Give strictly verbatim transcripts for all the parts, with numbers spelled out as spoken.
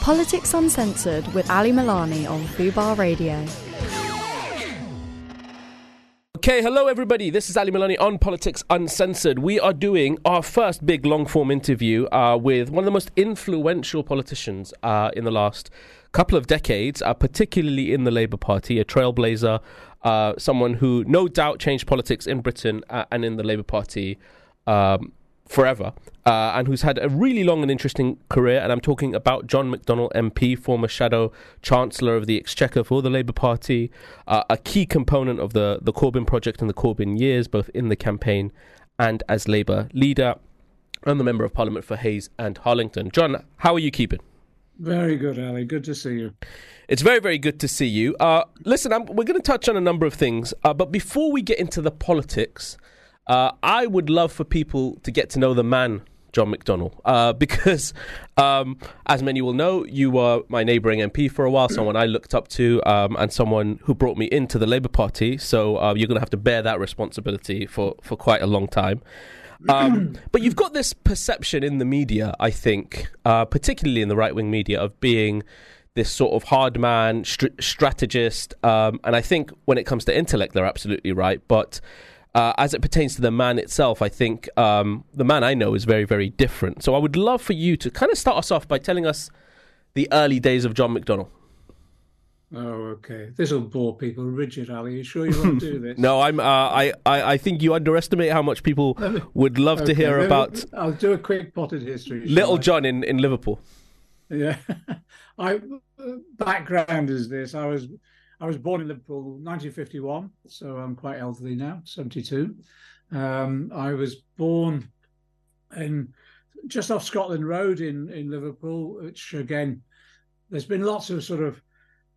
Politics Uncensored with Ali Milani on Fubar Radio. Okay, hello everybody. This is Ali Milani on Politics Uncensored. We are doing our first big long-form interview uh, with one of the most influential politicians uh, in the last couple of decades, uh, particularly in the Labour Party, a trailblazer, uh, someone who no doubt changed politics in Britain uh, and in the Labour Party um, forever, uh, and who's had a really long and interesting career. And I'm talking about John McDonnell M P, former Shadow Chancellor of the Exchequer for the Labour Party, uh, a key component of the, the Corbyn project and the Corbyn years, both in the campaign and as Labour leader, and the Member of Parliament for Hayes and Harlington. John, how are you keeping? Very good, Ali. Good to see you. It's very, very good to see you. Uh, listen, I'm, we're going to touch on a number of things, uh, but before we get into the politics, uh, I would love for people to get to know the man, John McDonnell, uh, because, um, as many will know, you were my neighbouring M P for a while, someone I looked up to, um, and someone who brought me into the Labour Party, so uh, you're going to have to bear that responsibility for, for quite a long time. Um, but you've got this perception in the media, I think, uh, particularly in the right-wing media, of being this sort of hard man, str- strategist, um, and I think when it comes to intellect, they're absolutely right, but uh, as it pertains to the man itself, I think um, the man I know is very, very different. So I would love for you to kind of start us off by telling us the early days of John McDonnell. Oh, okay. This will bore people rigid, Ali. Are you sure you want to do this? No, I'm. Uh, I, I. I think you underestimate how much people me, would love okay, to hear me, about. I'll do a quick potted history. Little I? John in, in Liverpool. Yeah. I background is this. I was I was born in Liverpool, nineteen fifty-one, so I'm quite elderly now, seventy-two. Um, I was born in just off Scotland Road in in Liverpool, which again, there's been lots of sort of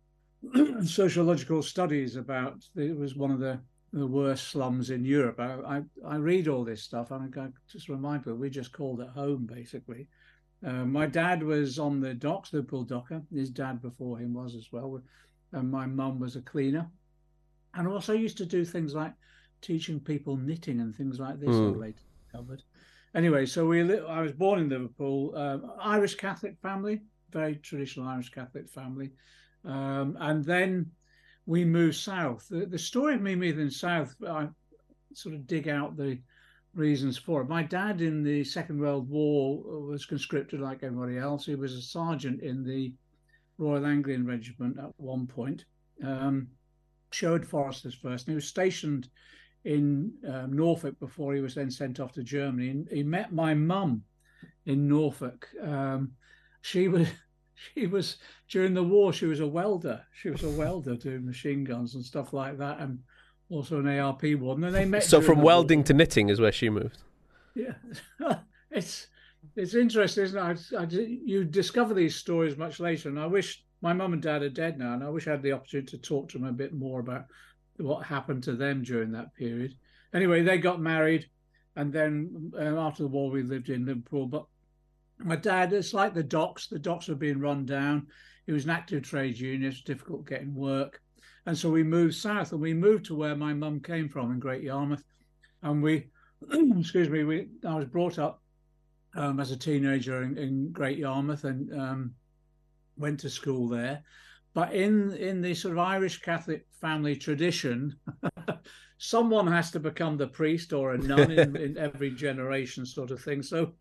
sociological studies about. It was one of the, the worst slums in Europe. I, I I read all this stuff, and I just remind people we just called it home, basically. Uh, my dad was on the docks, Liverpool docker. His dad before him was as well, and my mum was a cleaner, and also used to do things like teaching people knitting and things like this. Mm. I later covered. Anyway, so we li- I was born in Liverpool, uh, Irish Catholic family, very traditional Irish Catholic family. Um, and then we moved south. The, the story of me moving south, I sort of dig out the reasons for it. My dad in the Second World War was conscripted like everybody else. He was a sergeant in the Royal Anglian Regiment at one point. Um, Sherwood Foresters first. And he was stationed in um, Norfolk before he was then sent off to Germany. And he met my mum in Norfolk. Um, she was... She was, during the war, she was a welder. She was a welder doing machine guns and stuff like that, and also an A R P warden. And they met. So from welding war. to knitting is where she moved. Yeah. it's it's interesting, isn't it? I, I, you discover these stories much later, and I wish my mum and dad are dead now, and I wish I had the opportunity to talk to them a bit more about what happened to them during that period. Anyway, they got married, and then uh, after the war, we lived in Liverpool, but my dad, it's like the docks. The docks were being run down. He was an active trade union. It was difficult getting work. And so we moved south, and we moved to where my mum came from in Great Yarmouth. And we, excuse me, we I was brought up um, as a teenager in, in Great Yarmouth and um, went to school there. But in, in the sort of Irish Catholic family tradition, someone has to become the priest or a nun in, in every generation, sort of thing. So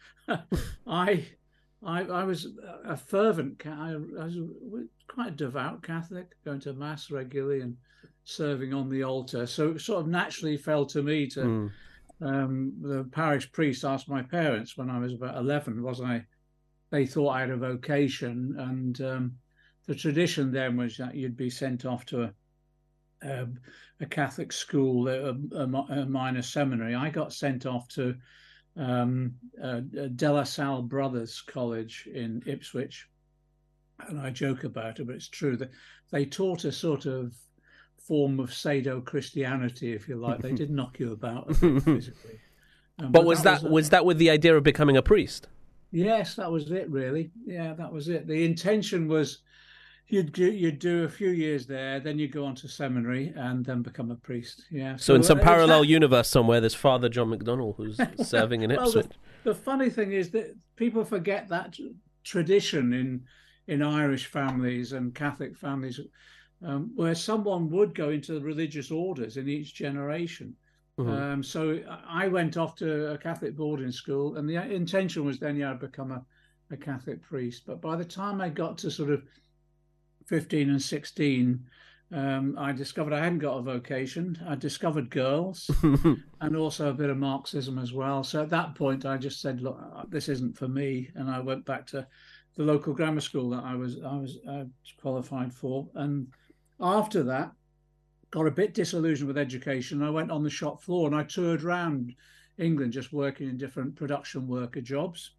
I, I, I was a fervent, I, I was quite a devout Catholic, going to mass regularly and serving on the altar. So it sort of naturally fell to me to. Mm. Um, the parish priest asked my parents when I was about eleven, was I? They thought I had a vocation, and um, the tradition then was that you'd be sent off to a. A, a Catholic school, a, a, a minor seminary. I got sent off to um, uh, De La Salle Brothers College in Ipswich, and I joke about it, but it's true that they taught a sort of form of pseudo-Christianity, if you like. They did knock you about physically. Um, but, but was that, that was, was that with the idea of becoming a priest? Yes, that was it, really. Yeah, that was it. The intention was You'd do, you'd do a few years there, then you'd go on to seminary and then become a priest. Yeah. So, so in some uh, parallel that... universe somewhere, there's Father John McDonnell who's serving in Ipswich. Well, the, the funny thing is that people forget that tradition in in Irish families and Catholic families, um, where someone would go into the religious orders in each generation. Mm-hmm. Um, so I went off to a Catholic boarding school, and the intention was then, yeah, I'd become a, a Catholic priest. But by the time I got to sort of fifteen and sixteen, um, I discovered I hadn't got a vocation. I discovered girls and also a bit of Marxism as well. So at that point, I just said, look, this isn't for me. And I went back to the local grammar school that I was I was uh, qualified for. And after that, got a bit disillusioned with education. I went on the shop floor and I toured around England, just working in different production worker jobs,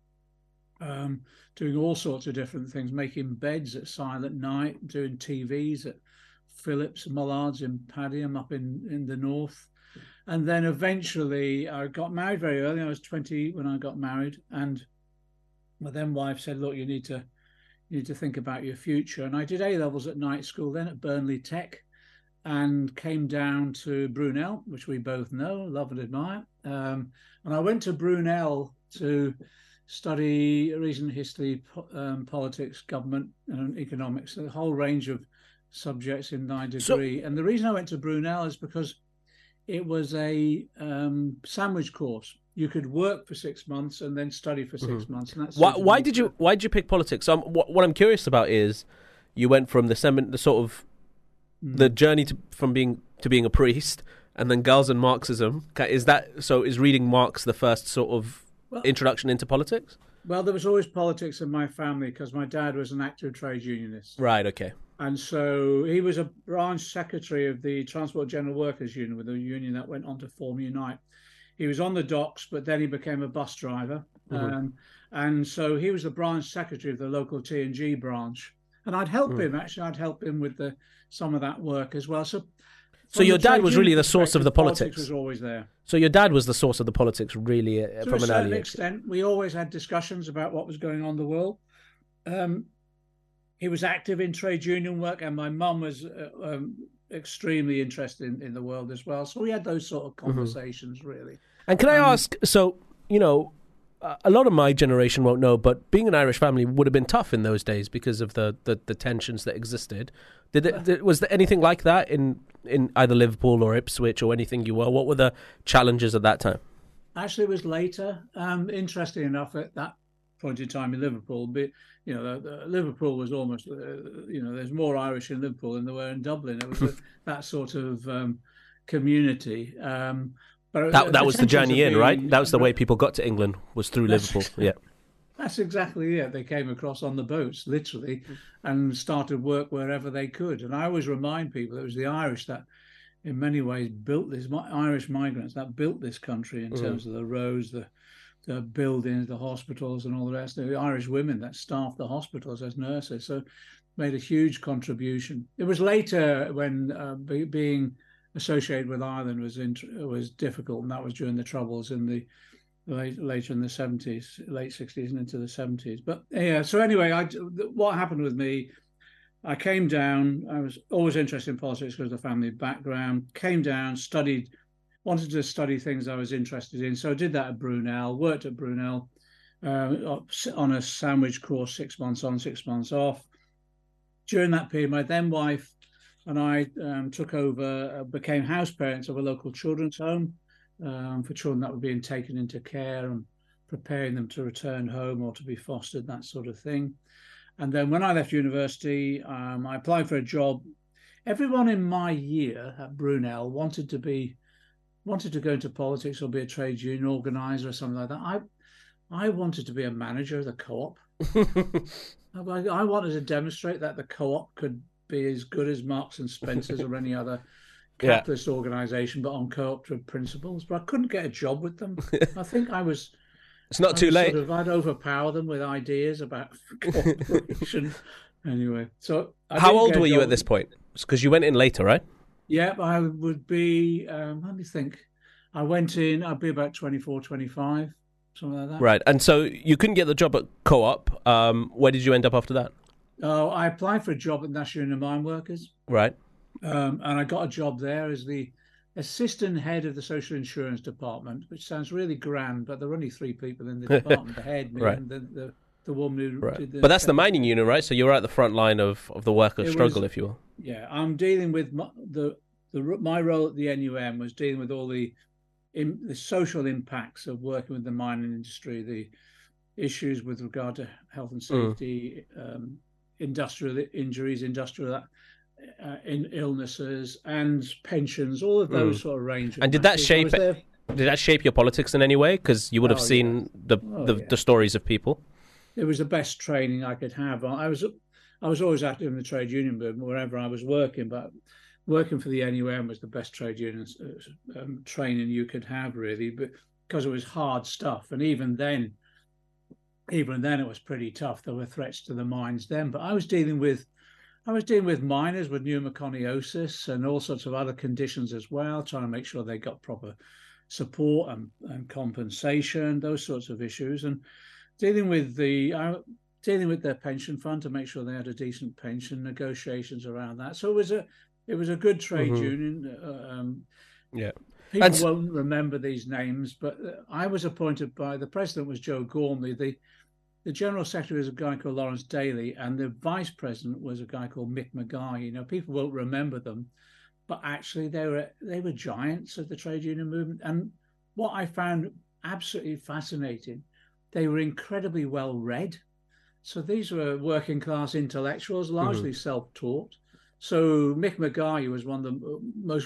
um, doing all sorts of different things, making beds at Silent Night, doing T Vs at Phillips, Mullards in Padiham up in, in the north. And then eventually I got married very early. I was twenty when I got married. And my then wife said, look, you need to, you need to think about your future. And I did A-levels at night school then at Burnley Tech, and came down to Brunel, which we both know, love and admire. Um, and I went to Brunel to study recent history, um, politics, government, and economics, a whole range of subjects in my degree. So, and the reason I went to Brunel is because it was a um, sandwich course. You could work for six months and then study for six mm-hmm. months. And that's why, why did you Why did you pick politics? Um, what, what I'm curious about is you went from the sem- the sort of the journey to, from being to being a priest, and then girls and Marxism. Is that so? Is reading Marx the first sort of well, introduction into politics? Well, there was always politics in my family because my dad was an active trade unionist. Right. Okay. And so he was a branch secretary of the Transport General Workers Union, with a union that went on to form Unite. He was on the docks, but then he became a bus driver, mm-hmm. um, and so he was the branch secretary of the local T and G branch. And I'd help mm. him, actually. I'd help him with the, some of that work as well. So so your dad was really the source of the politics? Politics was always there. So your dad was the source of the politics, really, uh, from an early age? To a certain extent. We always had discussions about what was going on in the world. Um, he was active in trade union work, and my mum was uh, um, extremely interested in, in the world as well. So we had those sort of conversations, mm-hmm. really. And can I um, ask, so, you know, a lot of my generation won't know, but being an Irish family would have been tough in those days because of the, the, the tensions that existed. Did it? Did, was there anything like that in, in either Liverpool or Ipswich or anything you were? What were the challenges at that time? Actually, it was later. Um, interesting enough, at that point in time in Liverpool, but you know, the, the Liverpool was almost, uh, you know, there's more Irish in Liverpool than there were in Dublin. It was a, that sort of um, community. Um, But that that was the journey in, right? That was the way people got to England, was through Liverpool. Yeah, that's exactly it. They came across on the boats, literally, and started work wherever they could. And I always remind people it was the Irish that, in many ways, built this. Irish migrants that built this country in mm. terms of the roads, the the buildings, the hospitals, and all the rest. The Irish women that staffed the hospitals as nurses, so made a huge contribution. It was later when uh, be, being associated with Ireland was in, was difficult, and that was during the Troubles in the late, later in the seventies, late sixties and into the seventies. But yeah, so anyway, I, what happened with me, I came down, I was always interested in politics because of the family background, came down, studied, wanted to study things I was interested in, so I did that at Brunel, worked at Brunel uh, on a sandwich course, six months on, six months off. During that period, my then wife and I um, took over, uh, became house parents of a local children's home um, for children that were being taken into care and preparing them to return home or to be fostered, that sort of thing. And then when I left university, um, I applied for a job. Everyone in my year at Brunel wanted to be, wanted to go into politics or be a trade union organizer or something like that. I, I wanted to be a manager of the co-op. I, I wanted to demonstrate that the co-op could be as good as Marks and Spencer's or any other capitalist yeah. organization, but on cooperative principles. But I couldn't get a job with them. I think I was. It's not I too late. Sort of, I'd overpower them with ideas about cooperation. Anyway, so I how old were you at this point? Because you went in later, right? Yeah, I would be. Um, let me think. I went in. I'd be about twenty-four, twenty-five, something like that. Right, and so you couldn't get the job at Co-op. Um, where did you end up after that? Oh, I applied for a job at National Union of Mine Workers. Right. Um, and I got a job there as the assistant head of the social insurance department, which sounds really grand, but there were only three people in the department, the head, me, right. and the, the, the woman who Right. did the... But that's the mining union, right? So you're at the front line of, of the workers' It struggle, was- if you will. Yeah, I'm dealing with my, the the my role at the N U M was dealing with all the in, the social impacts of working with the mining industry, the issues with regard to health and safety, mm. um, industrial injuries, industrial uh, in illnesses, and pensions, all of those mm. sort of range. Of and did matters. that shape did that shape your politics in any way? Because you would have oh, seen yeah. the oh, the, yeah. the stories of people. It was the best training I could have. I was I was always active in the trade union movement wherever I was working, but working for the N U M was the best trade union um, training you could have, really, but because it was hard stuff. And even then, even then, it was pretty tough. There were threats to the mines then. But I was dealing with, I was dealing with miners with pneumoconiosis and all sorts of other conditions as well, trying to make sure they got proper support and, and compensation, those sorts of issues, and dealing with the. I, dealing with their pension fund to make sure they had a decent pension, negotiations around that. So it was a it was a good trade mm-hmm. union. Um, yeah, people and... won't remember these names, but I was appointed by the president was Joe Gormley. The the general secretary was a guy called Lawrence Daly, and the vice president was a guy called Mick Maguire. You know, people won't remember them, but actually they were they were giants of the trade union movement. And what I found absolutely fascinating, they were incredibly well read. So these were working class intellectuals, largely mm-hmm. self-taught. So Mick Maguire was one of the most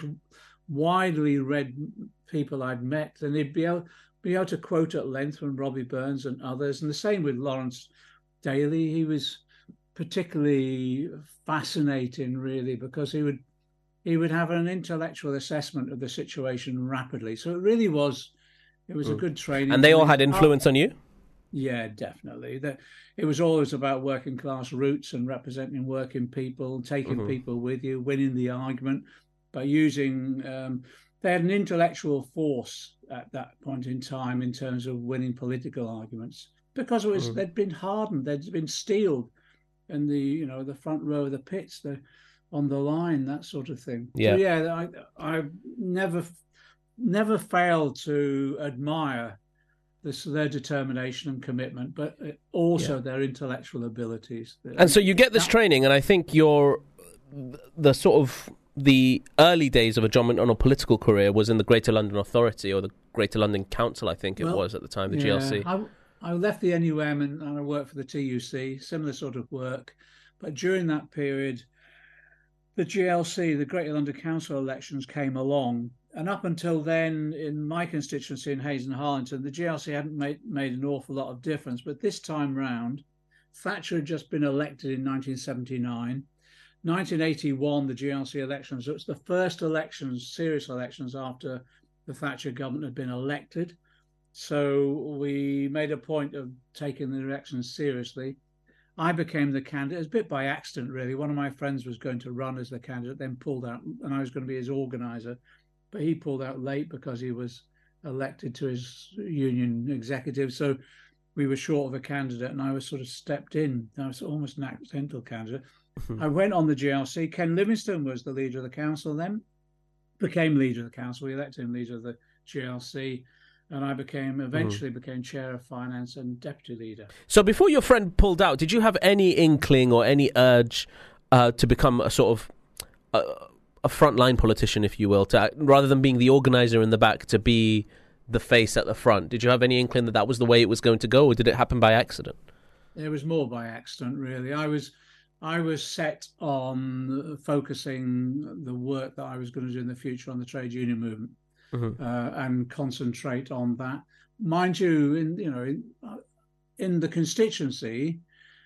widely read people I'd met, and he'd be able, be able to quote at length from Robbie Burns and others. And the same with Lawrence Daly. He was particularly fascinating, really, because he would he would have an intellectual assessment of the situation rapidly. So it really was, it was mm. a good training. And they all had influence on you? Yeah, definitely. That it was always about working class roots and representing working people, taking mm-hmm. people with you, winning the argument by using. Um, they had an intellectual force at that point in time in terms of winning political arguments because it was mm-hmm. they'd been hardened, they'd been steeled, in the you know the front row of the pits, the on the line, that sort of thing. Yeah, so, yeah. I I never never failed to admire. This, their determination and commitment, but also yeah. their intellectual abilities. And so you get this training, and I think you're the sort of the early days of a John McDonnell political career was in the Greater London Authority or the Greater London Council, I think it well, was at the time, the yeah, G L C. I, I left the N U M and, and I worked for the T U C, similar sort of work. But during that period, the G L C, the Greater London Council elections came along. And up until then, in my constituency in Hayes and Harlington, the G L C hadn't made, made an awful lot of difference. But this time round, Thatcher had just been elected in nineteen seventy-nine. nineteen eighty-one, the G L C elections, it was the first elections, serious elections, after the Thatcher government had been elected. So we made a point of taking the elections seriously. I became the candidate. It was a bit by accident, really. One of my friends was going to run as the candidate, then pulled out, and I was going to be his organiser. But he pulled out late because he was elected to his union executive. So we were short of a candidate, and I was sort of stepped in. I was almost an accidental candidate. I went on the G L C. Ken Livingstone was the leader of the council then, became leader of the council. We elected him leader of the G L C. And I became, eventually mm. became chair of finance and deputy leader. So before your friend pulled out, did you have any inkling or any urge uh, to become a sort of... Uh, a frontline politician, if you will, to act, rather than being the organizer in the back, to be the face at the front? Did you have any inkling that that was the way it was going to go, or did it happen by accident? It was more by accident, really. I was, I was set on focusing the work that I was going to do in the future on the trade union movement, mm-hmm. uh, and concentrate on that. Mind you, in you know, in, in the constituency.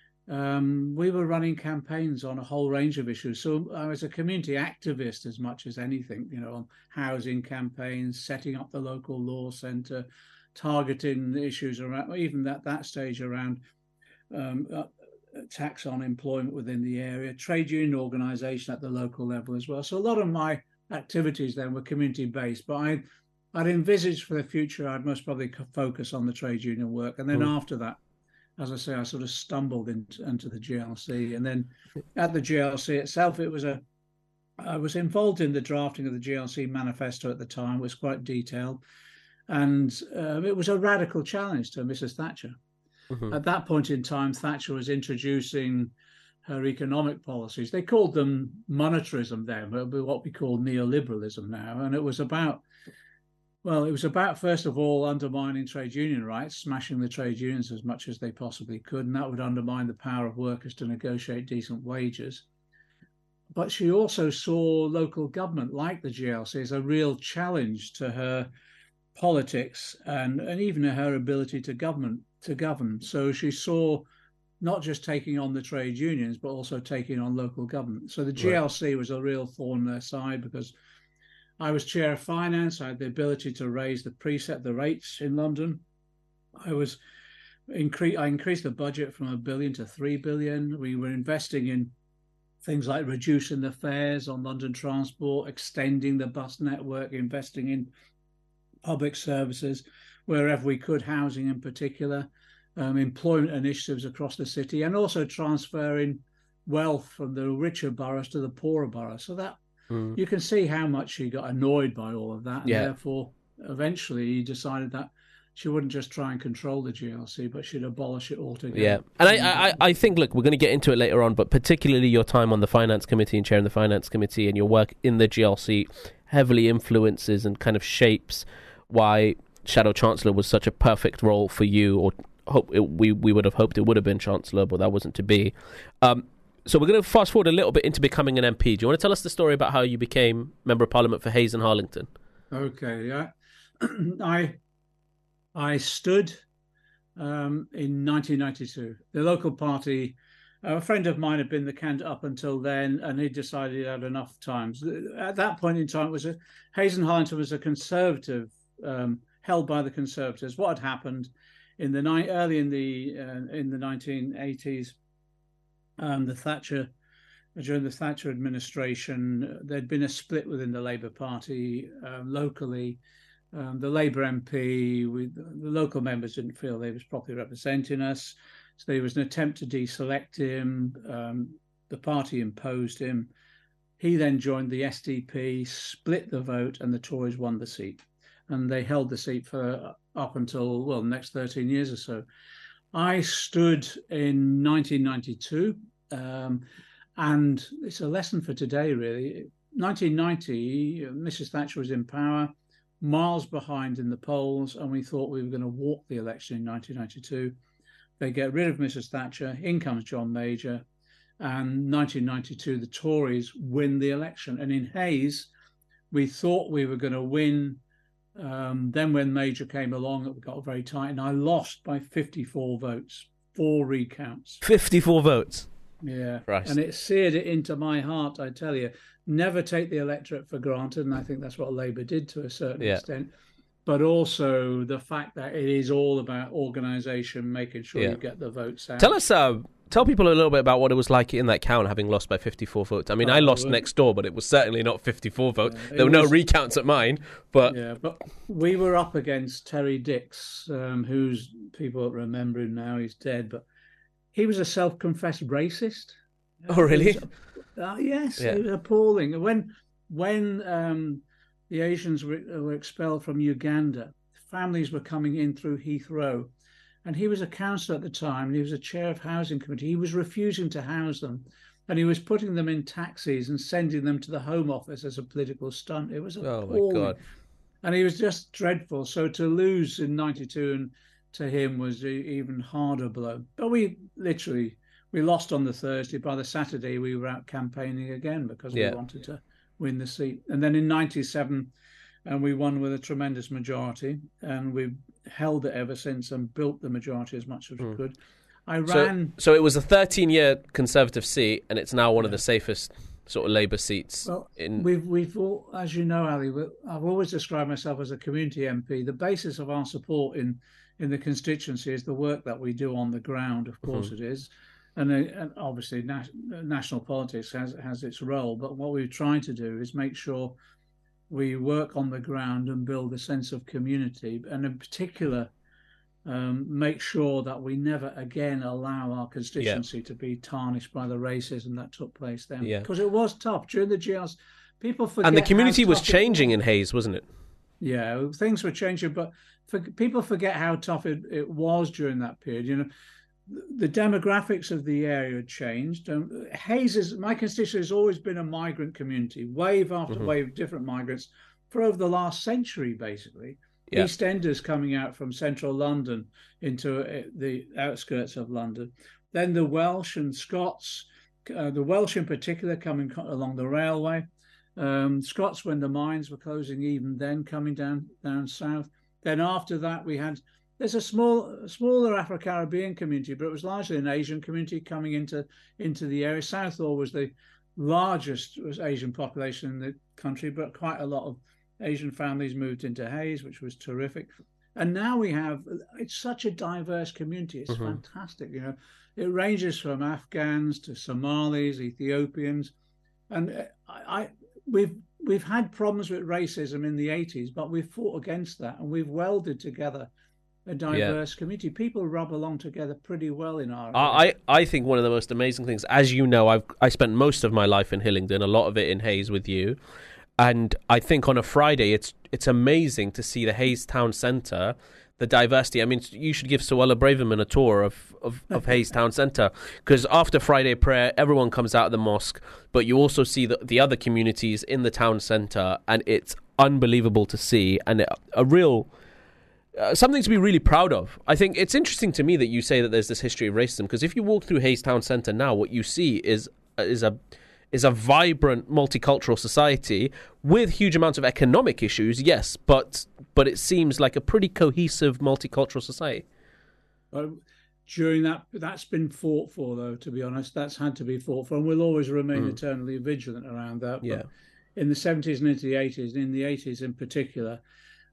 Um, we were running campaigns on a whole range of issues. So I was a community activist as much as anything, you know, on housing campaigns, setting up the local law centre, targeting the issues around, even at that stage around um, uh, tax on employment within the area, trade union organisation at the local level as well. So a lot of my activities then were community-based, but I, I'd envisaged for the future I'd most probably focus on the trade union work. And then mm. after that, as I say, I sort of stumbled into, into the G L C, and then at the G L C itself, it was a. I was involved in the drafting of the G L C manifesto at the time. It was quite detailed, and uh, it was a radical challenge to Missus Thatcher. Mm-hmm. At that point in time, Thatcher was introducing her economic policies. They called them monetarism then, but what we call neoliberalism now. And it was about, well, it was about, first of all, undermining trade union rights, smashing the trade unions as much as they possibly could. And that would undermine the power of workers to negotiate decent wages. But she also saw local government, like the G L C, as a real challenge to her politics and, and even her ability to govern, to govern. So she saw not just taking on the trade unions, but also taking on local government. So the G L C right. was a real thorn in their side, because I was chair of finance. I had the ability to raise the preset, the rates in London. I was incre- I increased the budget from a billion to three billion. We were investing in things like reducing the fares on London transport, extending the bus network, investing in public services wherever we could, housing in particular. Um, employment initiatives across the city, and also transferring wealth from the richer boroughs to the poorer boroughs. So that mm. you can see how much she got annoyed by all of that, and yeah. therefore eventually he decided that she wouldn't just try and control the G L C, but she'd abolish it altogether. Yeah, and I, I, I think, look, we're going to get into it later on, but particularly your time on the Finance Committee and chairing the Finance Committee and your work in the G L C heavily influences and kind of shapes why Shadow Chancellor was such a perfect role for you, or hope it, we we would have hoped it would have been Chancellor, but that wasn't to be. Um, so we're going to fast forward a little bit into becoming an M P. Do you want to tell us the story about how you became Member of Parliament for Hayes and Harlington? Okay, yeah. I I stood um, in nineteen ninety-two. The local party, uh, a friend of mine had been the candidate up until then, and he decided he had enough times. At that point in time, it was a, Hayes and Harlington was a Conservative, um, held by the Conservatives. What had happened in the ni- early in the uh, in the nineteen eighties, um, the Thatcher during the Thatcher administration, there'd been a split within the Labour Party uh, locally. Um, the Labour M P, we, the local members didn't feel they was properly representing us, so there was an attempt to deselect him. Um, the party imposed him. He then joined the S D P, split the vote, and the Tories won the seat. And they held the seat for up until, well, the next thirteen years or so. I stood in nineteen ninety-two, um, and it's a lesson for today, really. nineteen ninety, Missus Thatcher was in power, miles behind in the polls, and we thought we were going to walk the election in nineteen ninety-two. They get rid of Missus Thatcher, in comes John Major, and nineteen ninety-two, the Tories win the election. And in Hayes, we thought we were going to win. Um, then when Major came along, it got very tight, and I lost by fifty-four votes, four recounts. fifty-four votes? Yeah. Christ. And it seared it into my heart, I tell you. Never take the electorate for granted, and I think that's what Labour did to a certain yeah. extent. But also the fact that it is all about organisation, making sure yeah. you get the votes out. Tell us... Uh... Tell people a little bit about what it was like in that count, having lost by fifty-four votes. I mean, oh, I lost well, next door, but it was certainly not fifty-four votes. Yeah, there were was, no recounts at mine, but... Yeah, but we were up against Terry Dix, um, who's, people remember him now, he's dead, but he was a self-confessed racist. Oh, really? Was, uh, yes, yeah. It was appalling. When, when um, the Asians were, were expelled from Uganda, families were coming in through Heathrow, and he was a councillor at the time, and he was a chair of housing committee. He was refusing to house them, and he was putting them in taxis and sending them to the Home Office as a political stunt. It was appalling. Oh, my God. And he was just dreadful. So to lose in ninety-two and to him was an even harder blow. But we literally, we lost on the Thursday. By the Saturday, we were out campaigning again because yeah. we wanted to win the seat. And then in ninety-seven, and we won with a tremendous majority, and we held it ever since and built the majority as much as mm. we could. I ran... So, so it was a thirteen-year Conservative seat, and it's now one yeah. of the safest sort of Labour seats. Well, in... we've, we've all, as you know, Ali, I've always described myself as a community M P. The basis of our support in, in the constituency is the work that we do on the ground, of course mm-hmm. it is. And, uh, and obviously na- national politics has, has its role, but what we're trying to do is make sure we work on the ground and build a sense of community, and in particular, um, make sure that we never again allow our constituency yeah. to be tarnished by the racism that took place then. Yeah. Because it was tough during the G L C. People forget. And the community was changing in Hayes, wasn't it? Yeah, things were changing, but for, people forget how tough it, it was during that period. You know, the demographics of the area had changed. Um, Hayes is, my constituency has always been a migrant community, wave after mm-hmm. wave of different migrants for over the last century, basically. Yeah. East Enders coming out from central London into the outskirts of London. Then the Welsh and Scots, uh, the Welsh in particular coming along the railway. Um, Scots, when the mines were closing, even then coming down down south. Then after that, we had there's a small, smaller Afro-Caribbean community, but it was largely an Asian community coming into into the area. Southall was the largest was Asian population in the country, but quite a lot of Asian families moved into Hayes, which was terrific. And now we have it's such a diverse community. It's mm-hmm. fantastic. You know, it ranges from Afghans to Somalis, Ethiopians, and I. I We've we've had problems with racism in the eighties, but we've fought against that, and we've welded together a diverse yeah. community. People rub along together pretty well in our. I I think one of the most amazing things, as you know, I've I spent most of my life in Hillingdon, a lot of it in Hayes with you, and I think on a Friday it's it's amazing to see the Hayes Town Centre. The diversity. I mean, you should give Suella Braverman a tour of, of, of Hayes Town Centre, because after Friday prayer, everyone comes out of the mosque, but you also see the, the other communities in the town centre, and it's unbelievable to see, and a real uh, something to be really proud of. I think it's interesting to me that you say that there's this history of racism, because if you walk through Hayes Town Centre now, what you see is is a is a vibrant multicultural society with huge amounts of economic issues, yes, but but it seems like a pretty cohesive multicultural society. Well, during that, that's been fought for, though, to be honest. That's had to be fought for, and we'll always remain mm. eternally vigilant around that. Yeah. But in the seventies and into the eighties, and in the eighties in particular,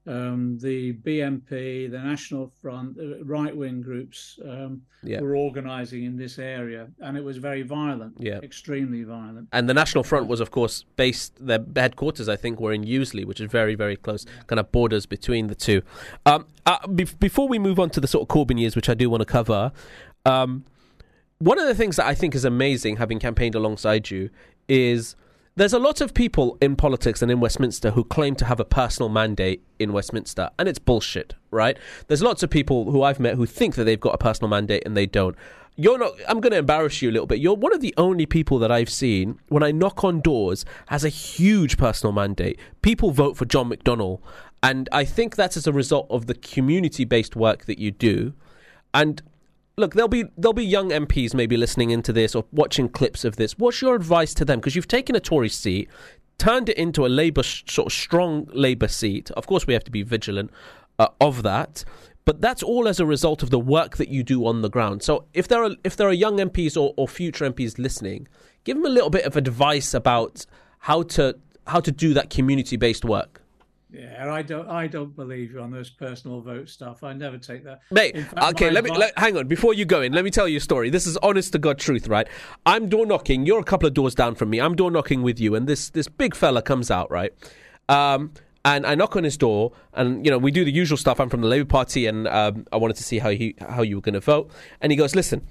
um, the B N P, the National Front, right-wing groups um, yeah. were organising in this area, and it was very violent, yeah. extremely violent. And the National Front was, of course, based, their headquarters, I think, were in Useley, which is very, very close, yeah. kind of borders between the two. Um, uh, be- before we move on to the sort of Corbyn years, which I do want to cover, um, one of the things that I think is amazing, having campaigned alongside you, is there's a lot of people in politics and in Westminster who claim to have a personal mandate in Westminster, and it's bullshit, right? There's lots of people who I've met who think that they've got a personal mandate and they don't. You're not. I'm going to embarrass you a little bit. You're one of the only people that I've seen, when I knock on doors, has a huge personal mandate. People vote for John McDonnell, and I think that's as a result of the community-based work that you do. And look, there'll be there'll be young M Ps maybe listening into this or watching clips of this. What's your advice to them? Because you've taken a Tory seat, turned it into a Labour, sort of strong Labour seat. Of course, we have to be vigilant uh, of that. But that's all as a result of the work that you do on the ground. So if there are if there are young M Ps or, or future M Ps listening, give them a little bit of advice about how to how to do that community-based work. Yeah, I don't. I don't believe you on this personal vote stuff. I never take that, mate. Fact, okay, let me advice... let, hang on before you go in. Let me tell you a story. This is honest to God truth, right? I'm door knocking. You're a couple of doors down from me. I'm door knocking with you, and this this big fella comes out, right? Um, and I knock on his door, and you know we do the usual stuff. I'm from the Labour Party, and um, I wanted to see how he how you were going to vote. And he goes, "Listen,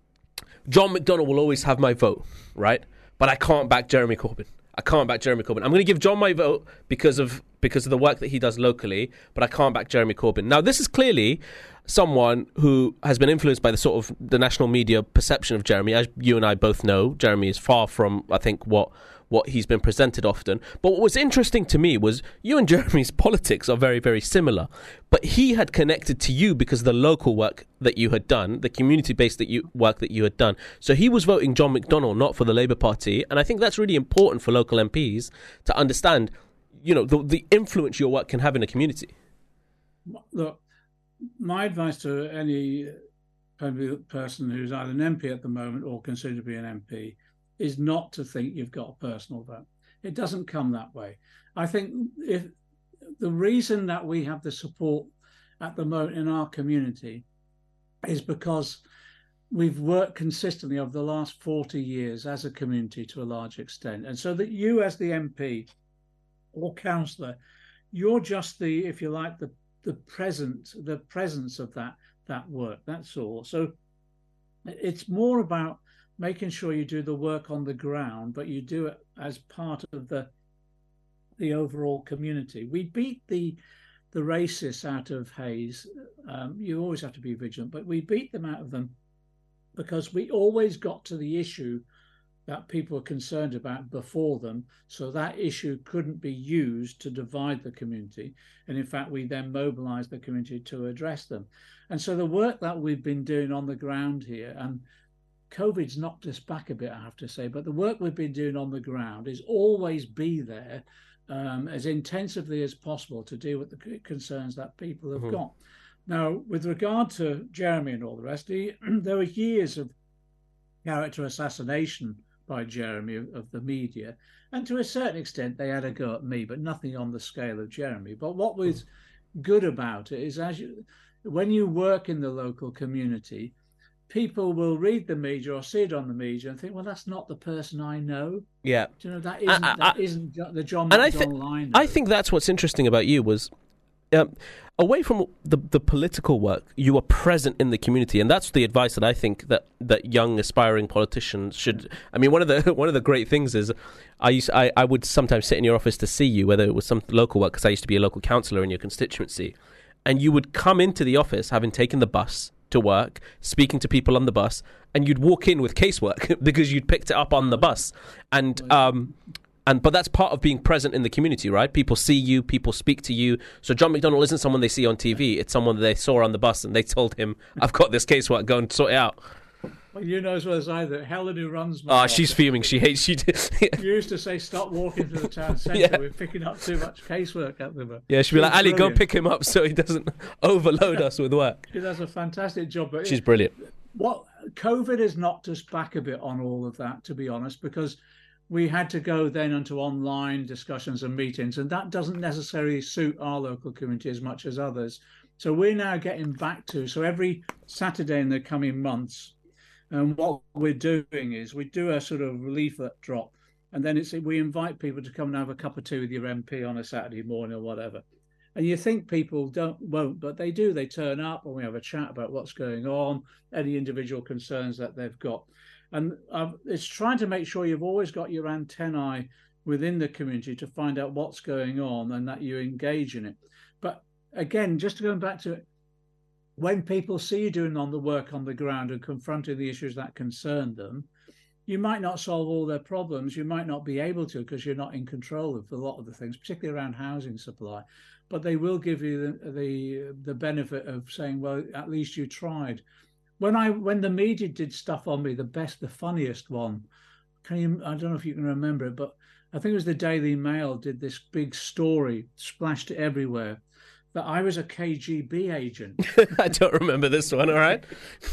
John McDonnell will always have my vote, right? But I can't back Jeremy Corbyn. I can't back Jeremy Corbyn. I'm going to give John my vote because of because of the work that he does locally, but I can't back Jeremy Corbyn." Now, this is clearly someone who has been influenced by the sort of the national media perception of Jeremy. As you and I both know, Jeremy is far from, I think, what what he's been presented often. But what was interesting to me was you and Jeremy's politics are very, very similar. But he had connected to you because of the local work that you had done, the community-based that you, work that you had done. So he was voting John McDonnell, not for the Labour Party. And I think that's really important for local M Ps to understand, you know, the, the influence your work can have in a community. Look, my advice to any person who's either an M P at the moment or considered to be an M P is not to think you've got a personal vote. It doesn't come that way. I think if the reason that we have the support at the moment in our community is because we've worked consistently over the last forty years as a community to a large extent. And so that you as the M P or councillor, you're just the, if you like, the the present, the presence of that that work. That's all. So it's more about making sure you do the work on the ground, but you do it as part of the the overall community. We beat the the racists out of Hayes. Um, you always have to be vigilant, but we beat them out of them because we always got to the issue that people were concerned about before them, so that issue couldn't be used to divide the community. And in fact, we then mobilized the community to address them. And so the work that we've been doing on the ground here, and COVID's knocked us back a bit, I have to say, but the work we've been doing on the ground is always be there um, as intensively as possible to deal with the concerns that people have mm-hmm. got. Now, with regard to Jeremy and all the rest, he, there were years of character assassination by Jeremy of, of the media, and to a certain extent they had a go at me, but nothing on the scale of Jeremy. But what was good about it is, as you, when you work in the local community, people will read the media or see it on the media and think, well, that's not the person I know. Yeah. Do you know, that isn't, I, I, that isn't the John and McDonnell I, th- I know. I think that's what's interesting about you was, um, away from the, the political work, you are present in the community, and that's the advice that I think that, that young aspiring politicians should. I mean, one of the one of the great things is, I used I, I would sometimes sit in your office to see you, whether it was some local work, because I used to be a local councillor in your constituency, and you would come into the office having taken the bus to work, speaking to people on the bus, and you'd walk in with casework because you'd picked it up on the bus, and um. And but that's part of being present in the community, right? People see you, people speak to you. So John McDonnell isn't someone they see on T V. It's someone that they saw on the bus and they told him, I've got this casework, go and sort it out. Well, you know as well as I that Helen, who runs my Oh, office, she's fuming. She hates you. You used to say, stop walking through the town centre. Yeah. We're picking up too much casework at the Yeah, she'd be like, Ali, go pick him up so he doesn't overload us with work. She does a fantastic job. But she's brilliant. What COVID has knocked us back a bit on all of that, to be honest, because we had to go then onto online discussions and meetings, and that doesn't necessarily suit our local community as much as others. So we're now getting back to, so every Saturday in the coming months, and what we're doing is we do a sort of leaflet drop, and then it's we invite people to come and have a cup of tea with your M P on a Saturday morning or whatever. And you think people don't won't, but they do. They turn up and we have a chat about what's going on, any individual concerns that they've got. And uh, it's trying to make sure you've always got your antennae within the community to find out what's going on and that you engage in it. But again, just going back to it, when people see you doing on the work on the ground and confronting the issues that concern them, you might not solve all their problems. You might not be able to because you're not in control of a lot of the things, particularly around housing supply. But they will give you the the, the benefit of saying, well, at least you tried. When I when the media did stuff on me, the best, the funniest one, can you? I don't know if you can remember it, but I think it was the Daily Mail did this big story, splashed it everywhere, that I was a K G B agent. I don't remember this one. All right,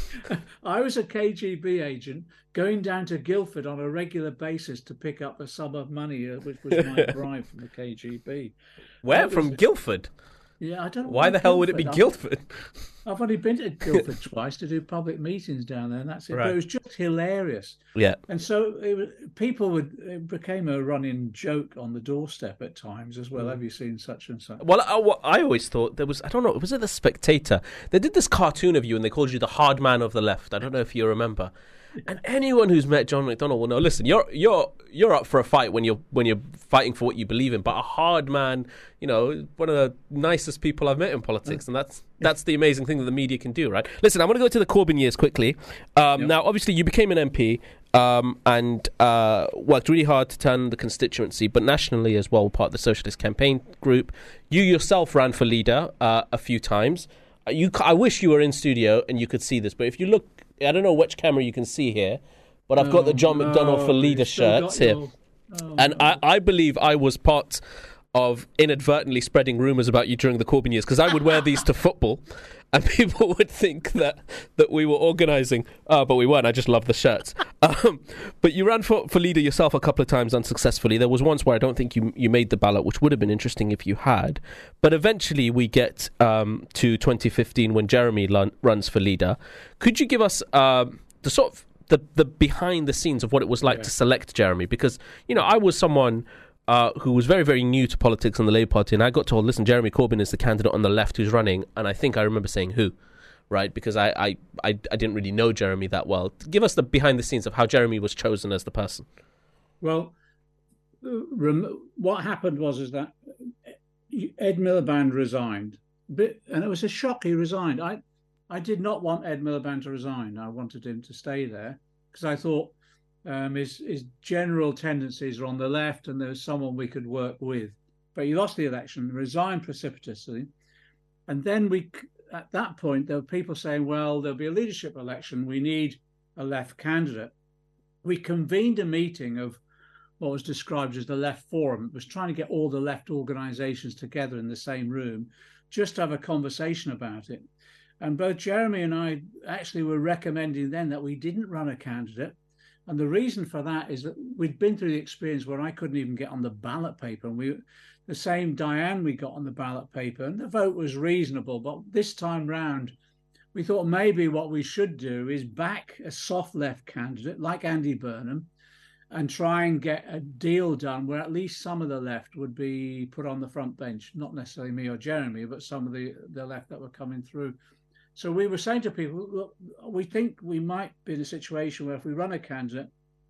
I was a K G B agent going down to Guildford on a regular basis to pick up a sum of money, uh, which was my bribe from the K G B. Where was, from Guildford? Yeah, I don't know. Why the hell would it be Guildford? I've only been to Guildford twice to do public meetings down there, and that's it. Right. But it was just hilarious. Yeah. And so it was, people would, it became a running joke on the doorstep at times as well. Mm. Have you seen such and such? Well, I, well, I always thought there was, I don't know, was it The Spectator? They did this cartoon of you and they called you the hard man of the left. I don't know if you remember. And anyone who's met John McDonnell will know. Listen, you're you're you're up for a fight when you're when you're fighting for what you believe in. But a hard man, you know, one of the nicest people I've met in politics, and that's that's the amazing thing that the media can do, right? Listen, I'm going to go to the Corbyn years quickly. Um, yep. Now, obviously, you became an M P um, and uh, worked really hard to turn the constituency, but nationally as well, part of the Socialist Campaign Group. You yourself ran for leader uh, a few times. You, I wish you were in studio and you could see this, but if you look. I don't know which camera you can see here, but I've got the John no, McDonnell for Leader shirts here. Your... Oh, and no. I, I believe I was part of inadvertently spreading rumours about you during the Corbyn years, because I would wear these to football and people would think that, that we were organising, uh, but we weren't. I just love the shirts. um, but you ran for, for leader yourself a couple of times unsuccessfully. There was once where I don't think you you made the ballot, which would have been interesting if you had. But eventually we get um, to twenty fifteen when Jeremy lun- runs for leader. Could you give us um, the sort of the, the behind the scenes of what it was like yeah. to select Jeremy? Because, you know, I was someone... Uh, who was very, very new to politics on the Labour Party, and I got told, listen, Jeremy Corbyn is the candidate on the left who's running, and I think I remember saying who, right? Because I, I, I, I didn't really know Jeremy that well. Give us the behind the scenes of how Jeremy was chosen as the person. Well, what happened was is that Ed Miliband resigned, and it was a shock. He resigned. I, I did not want Ed Miliband to resign. I wanted him to stay there because I thought um, his his general tendencies are on the left, and there was someone we could work with. But he lost the election, resigned precipitously, and then we, at that point, there were people saying, "Well, there'll be a leadership election. We need a left candidate." We convened a meeting of what was described as the Left Forum. It was trying to get all the left organizations together in the same room, just to have a conversation about it. And both Jeremy and I actually were recommending then that we didn't run a candidate. And the reason for that is that we'd been through the experience where I couldn't even get on the ballot paper. And we, the same Diane we got on the ballot paper, and the vote was reasonable. But this time round, we thought maybe what we should do is back a soft left candidate like Andy Burnham, and try and get a deal done where at least some of the left would be put on the front bench, not necessarily me or Jeremy, but some of the, the left that were coming through. So we were saying to people, look, we think we might be in a situation where if we run a candidate,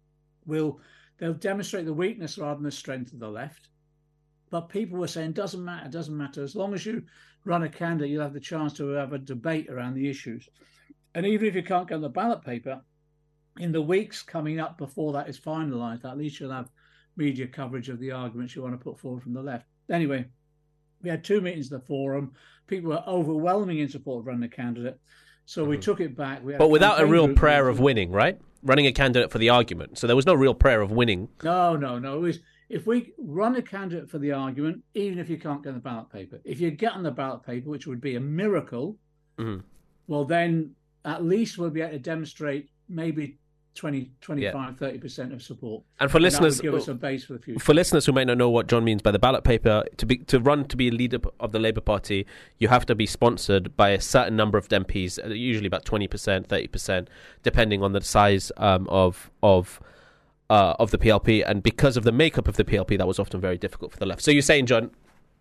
we'll they'll demonstrate the weakness rather than the strength of the left. But people were saying, doesn't matter, doesn't matter. As long as you run a candidate, you'll have the chance to have a debate around the issues. And even if you can't get on the ballot paper, in the weeks coming up before that is finalised, at least you'll have media coverage of the arguments you want to put forward from the left. Anyway, we had two meetings at the forum. People were overwhelming in support of running a candidate. So we mm-hmm. took it back. We had but a without a real prayer meeting. of winning, right? Running a candidate for the argument. So there was no real prayer of winning. No, no, no. It was, if we run a candidate for the argument, even if you can't get on the ballot paper, if you get on the ballot paper, which would be a miracle, mm-hmm. well, then at least we'll be able to demonstrate maybe twenty, twenty-five, yeah. thirty percent of support. And for and listeners, that would give us a base for the future. For listeners who may not know what John means by the ballot paper, to be to run to be a leader of the Labour Party, you have to be sponsored by a certain number of M Ps, usually about twenty percent, thirty percent, depending on the size um, of of uh, of the P L P. And because of the makeup of the P L P, that was often very difficult for the left. So you're saying, John?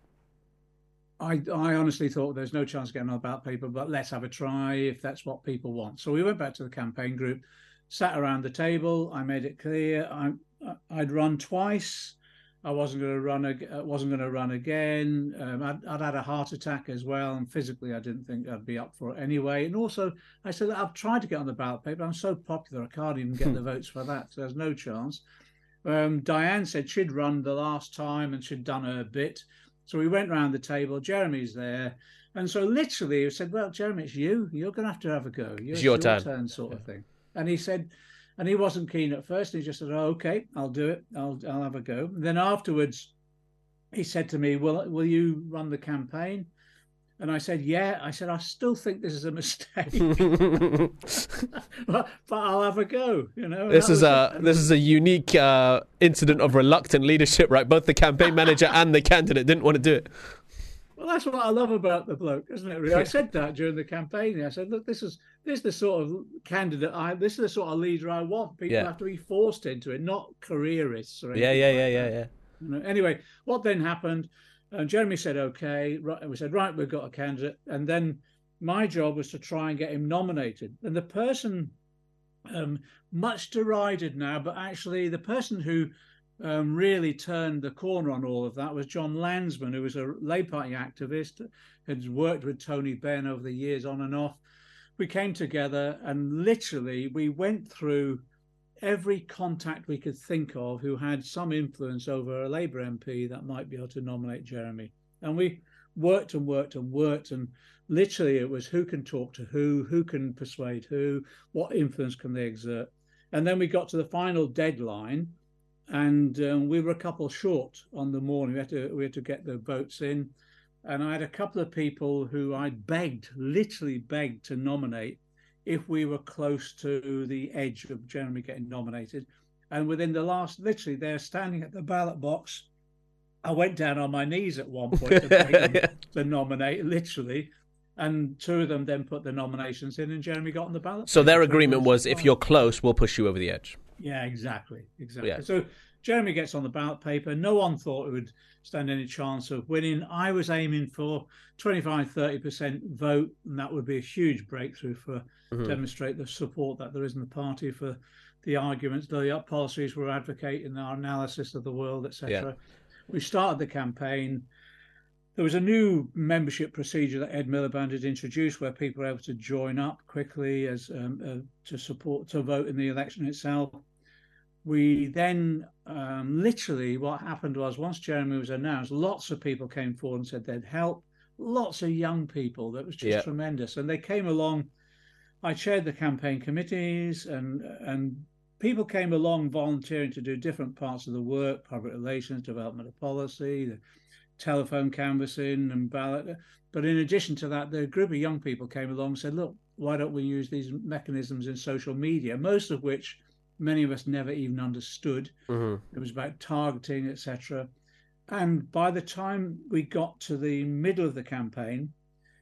I, I honestly thought there's no chance of getting on the ballot paper, but let's have a try if that's what people want. So we went back to the campaign group, sat around the table. I made it clear I, I'd run twice. I wasn't going to run. wasn't going to run again. Um, I'd, I'd had a heart attack as well, and physically, I didn't think I'd be up for it anyway. And also, I said I've tried to get on the ballot paper. I'm so popular, I can't even get the votes for that. So there's no chance. Um, Diane said she'd run the last time and she'd done her bit. So we went round the table. Jeremy's there. And so literally he said, well, Jeremy, it's you. You're going to have to have a go. You're, it's your, it's turn. your turn sort yeah. of thing. And he said, and he wasn't keen at first. He just said, oh, okay, I'll do it. I'll I'll have a go. And then afterwards, he said to me, will, will you run the campaign? And I said, yeah. I said, I still think this is a mistake, but, but I'll have a go. You know, this is a it. this is a unique uh, incident of reluctant leadership, right? Both the campaign manager and the candidate didn't want to do it. Well, that's what I love about the bloke, isn't it? Really? I said that during the campaign. I said, look, this is this is the sort of candidate I. This is the sort of leader I want. People yeah. have to be forced into it, not careerists or anything. Yeah, yeah, like yeah, that. yeah, yeah. You know, anyway, what then happened? And Jeremy said, okay. Right, we said, right, we've got a candidate. And then my job was to try and get him nominated. And the person, um, much derided now, but actually the person who um, really turned the corner on all of that was John Landsman, who was a Labour Party activist, had worked with Tony Benn over the years on and off. We came together and literally we went through every contact we could think of who had some influence over a Labour M P that might be able to nominate Jeremy. And we worked and worked and worked, and literally it was who can talk to who, who can persuade who, what influence can they exert. And then we got to the final deadline, and um, we were a couple short on the morning. We had to we had to get the votes in, and I had a couple of people who I begged, literally begged to nominate if we were close to the edge of Jeremy getting nominated. And within the last, literally, they're standing at the ballot box. I went down on my knees at one point to beg them to nominate, literally. And two of them then put the nominations in, and Jeremy got on the ballot. So their agreement was, if you're close, we'll push you over the edge. Yeah, exactly, exactly. Yeah. So Jeremy gets on the ballot paper. No one thought it would stand any chance of winning. I was aiming for twenty-five, thirty percent vote, and that would be a huge breakthrough for mm-hmm. demonstrate the support that there is in the party for the arguments, the policies we're advocating, our analysis of the world, et cetera. Yeah. We started the campaign. There was a new membership procedure that Ed Miliband had introduced, where people were able to join up quickly as um, uh, to support to vote in the election itself. We then um, literally what happened was once Jeremy was announced, lots of people came forward and said they'd help. Lots of young people. That was just yeah. tremendous, and they came along. I chaired the campaign committees, and and people came along volunteering to do different parts of the work: public relations, development of policy, the telephone canvassing and ballot. But in addition to that, the group of young people came along and said, look, why don't we use these mechanisms in social media, most of which many of us never even understood. Mm-hmm. It was about targeting, et cetera. And by the time we got to the middle of the campaign,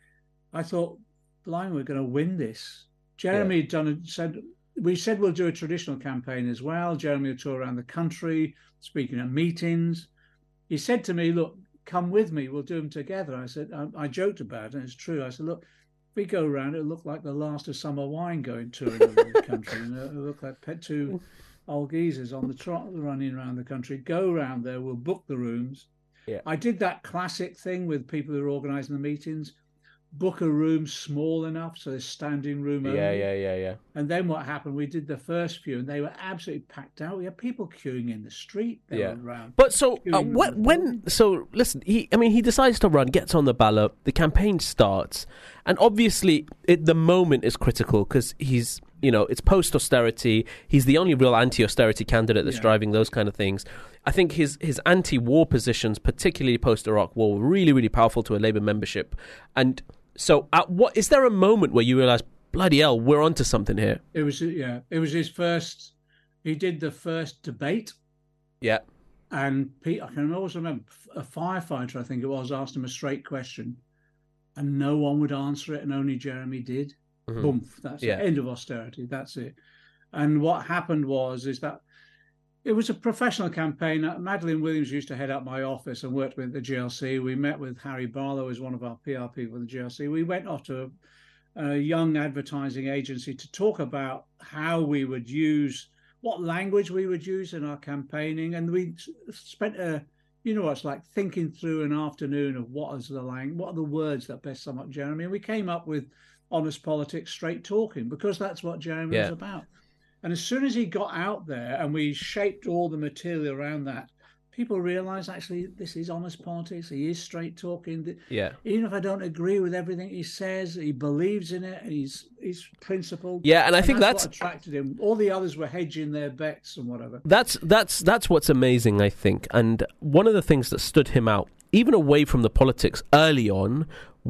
I thought, blimey, we're going to win this. Jeremy yeah. had done it, said, we said we'll do a traditional campaign as well. Jeremy would tour around the country, speaking at meetings. He said to me, look, come with me, we'll do them together. I said, I, I joked about it, and it's true. I said, look, if we go around, it'll look like the last of Summer Wine going touring around the country. And it'll look like pet two old geezers on the trot running around the country. Go around there, we'll book the rooms. Yeah. I did that classic thing with people who are organising the meetings. Book a room small enough so there's standing room only. Yeah, yeah, yeah, yeah. And then what happened? We did the first few, and they were absolutely packed out. We had people queuing in the street. They yeah. were around. But so uh, what, when? So listen, he. I mean, he decides to run, gets on the ballot. The campaign starts, and obviously, it, the moment is critical because he's. You know, it's post-austerity. He's the only real anti-austerity candidate that's yeah. driving those kind of things. I think his his anti-war positions, particularly post-Iraq war, were really, really powerful to a Labour membership. And so, at what is there a moment where you realise, bloody hell, we're onto something here? It was, yeah, it was his first. He did the first debate. Yeah. And Pete, I can always remember a firefighter, I think it was, asked him a straight question, and no one would answer it, and only Jeremy did. Mm-hmm. Boom, that's yeah. it. End of austerity. That's it. And what happened was is that it was a professional campaign. Madeleine Williams used to head up my office and worked with the G L C. We met with Harry Barlow as one of our P R people in the G L C. We went off to a, a young advertising agency to talk about how we would use, what language we would use in our campaigning. And we spent a, you know what it's like, thinking through an afternoon of what is the language, what are the words that best sum up Jeremy. And we came up with honest politics, straight talking, because that's what Jeremy yeah. was about. And as soon as he got out there and we shaped all the material around that, people realised actually this is honest politics. He is straight talking. Yeah. Even if I don't agree with everything he says, he believes in it and he's he's principled. Yeah, and I and think that's, that's what attracted him. All the others were hedging their bets and whatever. That's that's that's what's amazing, I think. And one of the things that stood him out, even away from the politics early on,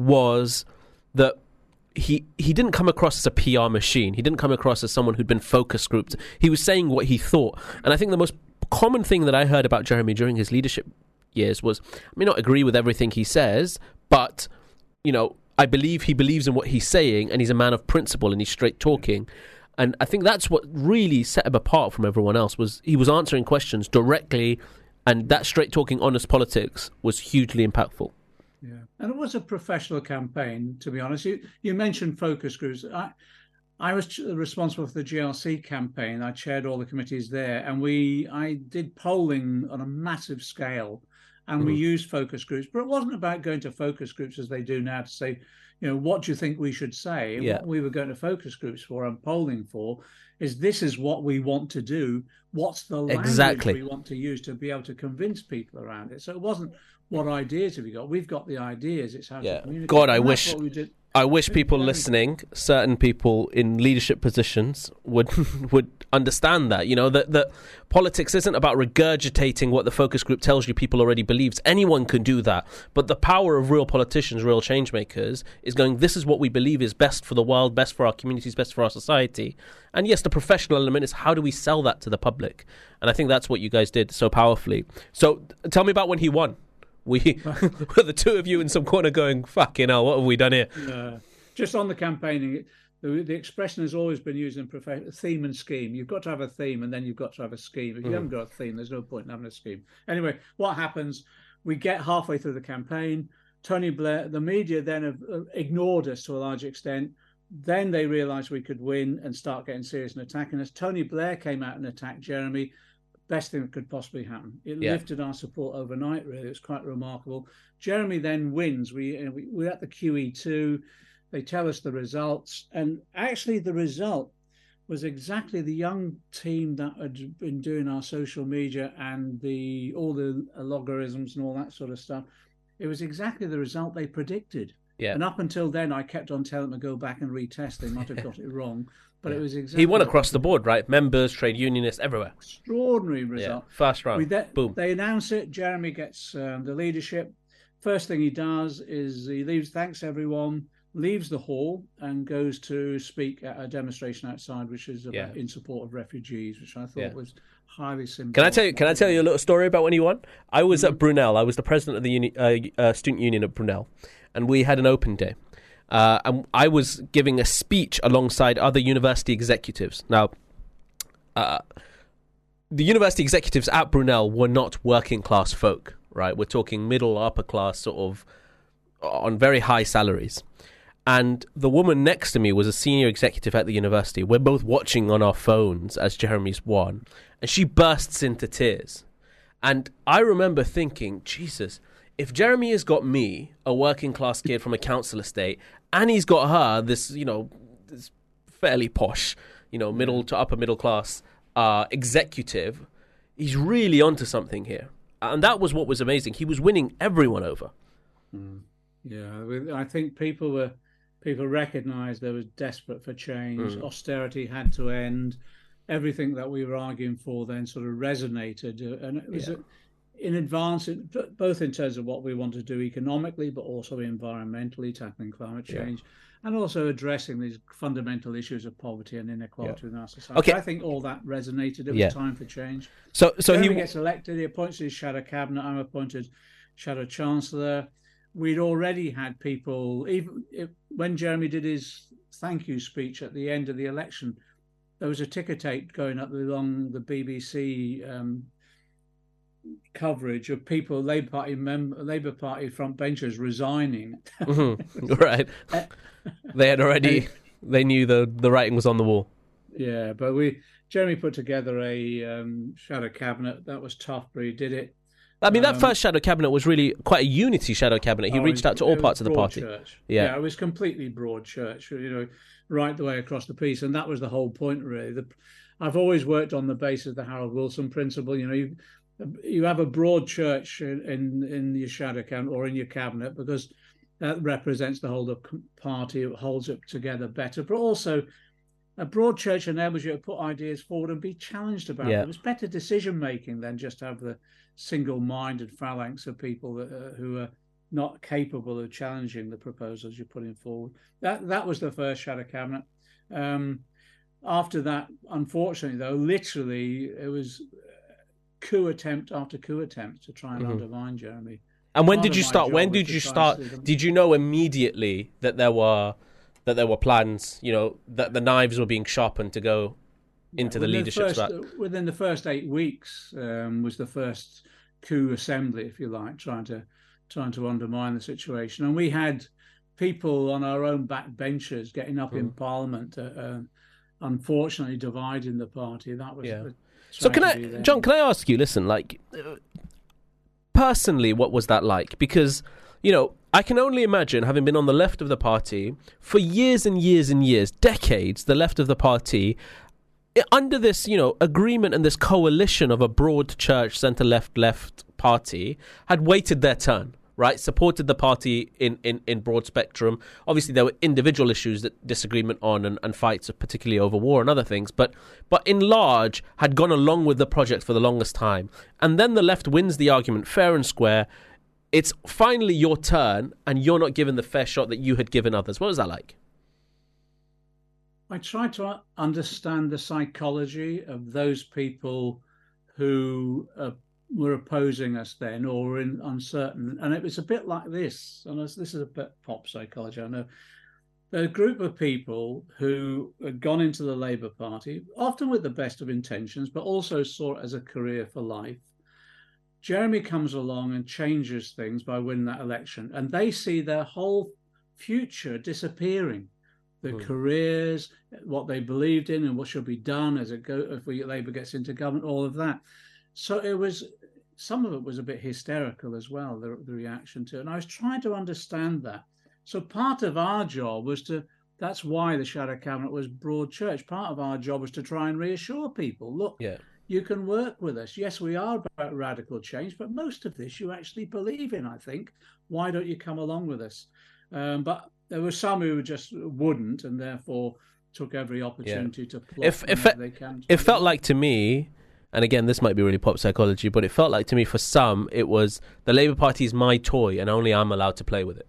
was that He he didn't come across as a P R machine. He didn't come across as someone who'd been focus grouped. He was saying what he thought. And I think the most common thing that I heard about Jeremy during his leadership years was, I may not agree with everything he says, but, you know, I believe he believes in what he's saying, and he's a man of principle, and he's straight talking. And I think that's what really set him apart from everyone else, was he was answering questions directly, and that straight talking, honest politics was hugely impactful. Yeah, and it was a professional campaign, to be honest. You you mentioned focus groups. I I was responsible for the G L C campaign. I chaired all the committees there, and we I did polling on a massive scale, and mm-hmm. we used focus groups. But it wasn't about going to focus groups as they do now to say, you know, what do you think we should say? Yeah. What we were going to focus groups for and polling for is this is what we want to do. What's the language exactly. we want to use to be able to convince people around it? So it wasn't what ideas have we got. We've got the ideas. It's how yeah. to communicate. God, I wish I wish people listening, certain people in leadership positions would would understand that. You know, that that politics isn't about regurgitating what the focus group tells you people already believes. Anyone can do that. But the power of real politicians, real change makers, is going, this is what we believe is best for the world, best for our communities, best for our society. And yes, the professional element is how do we sell that to the public? And I think that's what you guys did so powerfully. So tell me about when he won. We were the two of you in some corner going, fucking hell, what have we done here? Uh, just on the campaigning, the, the expression has always been used in prof- theme and scheme. You've got to have a theme and then you've got to have a scheme. If you mm. haven't got a theme, there's no point in having a scheme. Anyway, what happens, we get halfway through the campaign, Tony Blair, the media then have ignored us to a large extent. Then they realised we could win and start getting serious and attacking us. Tony Blair came out and attacked Jeremy. Best thing that could possibly happen. It yeah. lifted our support overnight, really. It was quite remarkable. Jeremy then wins. We, we, we're at the Q E two. They tell us the results. And actually the result was exactly the young team that had been doing our social media and the all the logarithms and all that sort of stuff. It was exactly the result they predicted. Yeah. And up until then, I kept on telling them to go back and retest. They might have got it wrong. But yeah. it was exactly... He won across the board, right? Members, trade unionists, everywhere. Extraordinary result. Yeah. First round. Then, Boom. They announce it. Jeremy gets um, the leadership. First thing he does is he leaves, thanks everyone, leaves the hall and goes to speak at a demonstration outside, which is about, yeah. in support of refugees, which I thought yeah. was highly symbolic. Can I tell you? Can I tell you a little story about when he won? I was mm-hmm. at Brunel. I was the president of the uni, uh, uh, student union at Brunel, and we had an open day. Uh, and I was giving a speech alongside other university executives. Now, uh, the university executives at Brunel were not working class folk, right? We're talking middle, upper class, sort of on very high salaries. And the woman next to me was a senior executive at the university. We're both watching on our phones as Jeremy's won. And she bursts into tears. And I remember thinking, Jesus, if Jeremy has got me, a working class kid from a council estate, and he's got her, this, you know, this fairly posh, you know, middle to upper middle class uh, executive, he's really onto something here. And that was what was amazing. He was winning everyone over. Mm. Yeah, I think people were people recognised they were desperate for change. Mm. Austerity had to end. Everything that we were arguing for then sort of resonated, and it was. Yeah. A, in advance, both in terms of what we want to do economically, but also environmentally, tackling climate change, yeah. and also addressing these fundamental issues of poverty and inequality yeah. in our society. Okay. I think all that resonated. It was yeah. time for change. So, so Jeremy he gets elected. He appoints his shadow cabinet. I'm appointed shadow chancellor. We'd already had people, even if, when Jeremy did his thank you speech at the end of the election, there was a ticker tape going up along the B B C. Um, coverage of people, Labour Party mem- Labour Party front benchers resigning. Mm-hmm. Right. They had already, they knew the, the writing was on the wall. Yeah, but we, Jeremy put together a um, shadow cabinet. That was tough, but he did it. I mean, that um, first shadow cabinet was really quite a unity shadow cabinet. He oh, reached out to all parts of the party. Church. Yeah. yeah, it was completely broad church, you know, right the way across the piece. And that was the whole point, really. The, I've always worked on the basis of the Harold Wilson principle. You know, you, you have a broad church in, in, in your shadow cabinet or in your cabinet because that represents the whole of the party. It holds it together better. But also, a broad church enables you to put ideas forward and be challenged about yeah. them. It's better decision-making than just have the single-minded phalanx of people that, uh, who are not capable of challenging the proposals you're putting forward. That that was the first shadow cabinet. Um, after that, unfortunately, though, literally, it was coup attempt after coup attempt to try and mm-hmm. undermine Jeremy. And when Part did you start? When did you start? Did you know immediately that there were that there were plans? You know that the knives were being sharpened to go into yeah, the leadership. The first, within the first eight weeks um, was the first coup assembly, if you like, trying to trying to undermine the situation. And we had people on our own back benches getting up mm. in Parliament, uh, uh, unfortunately dividing the party. That was. Yeah. So can I, there. John? Can I ask you? Listen, like uh, personally, what was that like? Because you know, I can only imagine having been on the left of the party for years and years and years, decades. The left of the party, under this, you know, agreement and this coalition of a broad church, centre left, left party, had waited their turn. Right, supported the party in, in, in broad spectrum. Obviously, there were individual issues that disagreement on and, and fights, particularly over war and other things. But but in large, had gone along with the project for the longest time. And then the left wins the argument fair and square. It's finally your turn, and you're not given the fair shot that you had given others. What was that like? I tried to understand the psychology of those people who Uh, were opposing us then or were in uncertain. And it was a bit like this, and this is a bit pop psychology, I know. There are a group of people who had gone into the Labour Party, often with the best of intentions, but also saw it as a career for life. Jeremy comes along and changes things by winning that election, and they see their whole future disappearing. the Mm. careers, what they believed in, and what should be done as it go if we, Labour gets into government, all of that. So it was, some of it was a bit hysterical as well, the, the reaction to it. And I was trying to understand that. So part of our job was to, that's why the shadow cabinet was broad church. Part of our job was to try and reassure people, look, Yeah. you can work with us. Yes, we are about radical change, but most of this you actually believe in, I think. Why don't you come along with us? Um, but there were some who just wouldn't, and therefore took every opportunity yeah. to plot if, if it, it, they can. It felt like to me, and again, this might be really pop psychology, but it felt like to me for some, it was the Labour Party is my toy and only I'm allowed to play with it.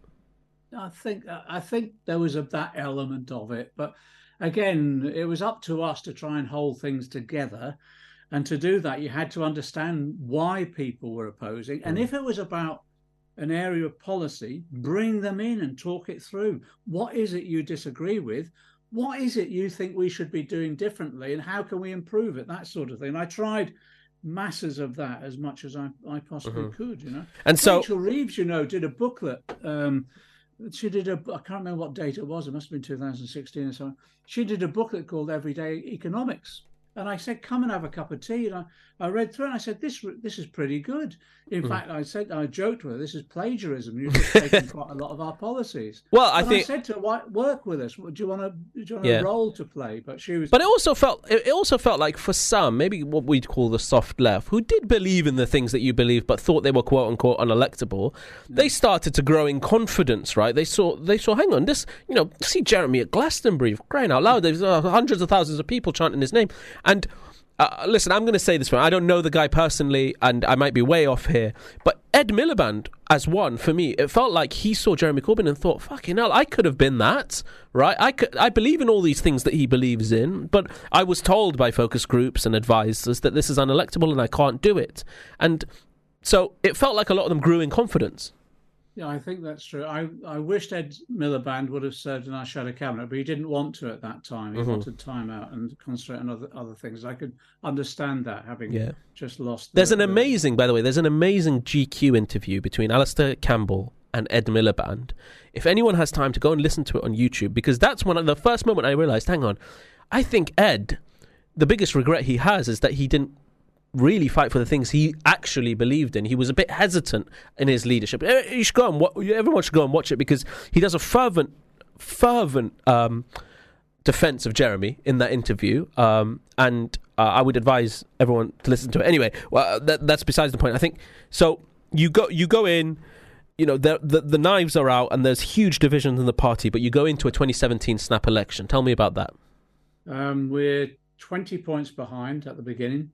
I think I think there was a, that element of it. But again, it was up to us to try and hold things together. And to do that, you had to understand why people were opposing. And if it was about an area of policy, bring them in and talk it through. What is it you disagree with? What is it you think we should be doing differently? And how can we improve it? That sort of thing. And I tried masses of that as much as I, I possibly mm-hmm. could, you know. And so Rachel Reeves, you know, did a booklet. Um, she did a, I can't remember what date it was. It must have been two thousand sixteen or so. She did a booklet called Everyday Economics. And I said, come and have a cup of tea. And I, I read through it and I said, this this is pretty good. In mm. fact, I said, I joked with her, this is plagiarism. You've just taken quite a lot of our policies. Well, I and think I said to her, work with us. Do you want a, do you want yeah. a role to play? But she was. But it also felt it also felt like for some, maybe what we'd call the soft left, who did believe in the things that you believe, but thought they were quote unquote unelectable. Yeah. They started to grow in confidence, right? They saw, they saw. Hang on, this, you know, see Jeremy at Glastonbury, crying out loud. There's uh, hundreds of thousands of people chanting his name, and. Uh, listen, I'm going to say this one. I don't know the guy personally, and I might be way off here. But Ed Miliband, as one, for me, it felt like he saw Jeremy Corbyn and thought, fucking hell, I could have been that, right? I could, I believe in all these things that he believes in, but I was told by focus groups and advisors that this is unelectable and I can't do it. And so it felt like a lot of them grew in confidence. Yeah, I think that's true. I, I wished Ed Miliband would have served in our shadow cabinet, but he didn't want to at that time. He mm-hmm. wanted time out and concentrate on other other things. I could understand that, having yeah. just lost. The, there's an the... amazing, by the way, there's an amazing G Q interview between Alistair Campbell and Ed Miliband. If anyone has time to go and listen to it on YouTube, because that's one of the first moment I realised, hang on, I think Ed, the biggest regret he has is that he didn't really fight for the things he actually believed in. He was a bit hesitant in his leadership. You should go and watch, everyone should go and watch it because he does a fervent, fervent um, defense of Jeremy in that interview. Um, and uh, I would advise everyone to listen to it. Anyway, well, that, that's besides the point. I think so. You go, you go in. You know, the, the the knives are out, and there's huge divisions in the party. But you go into a twenty seventeen snap election. Tell me about that. Um, we're twenty points behind at the beginning.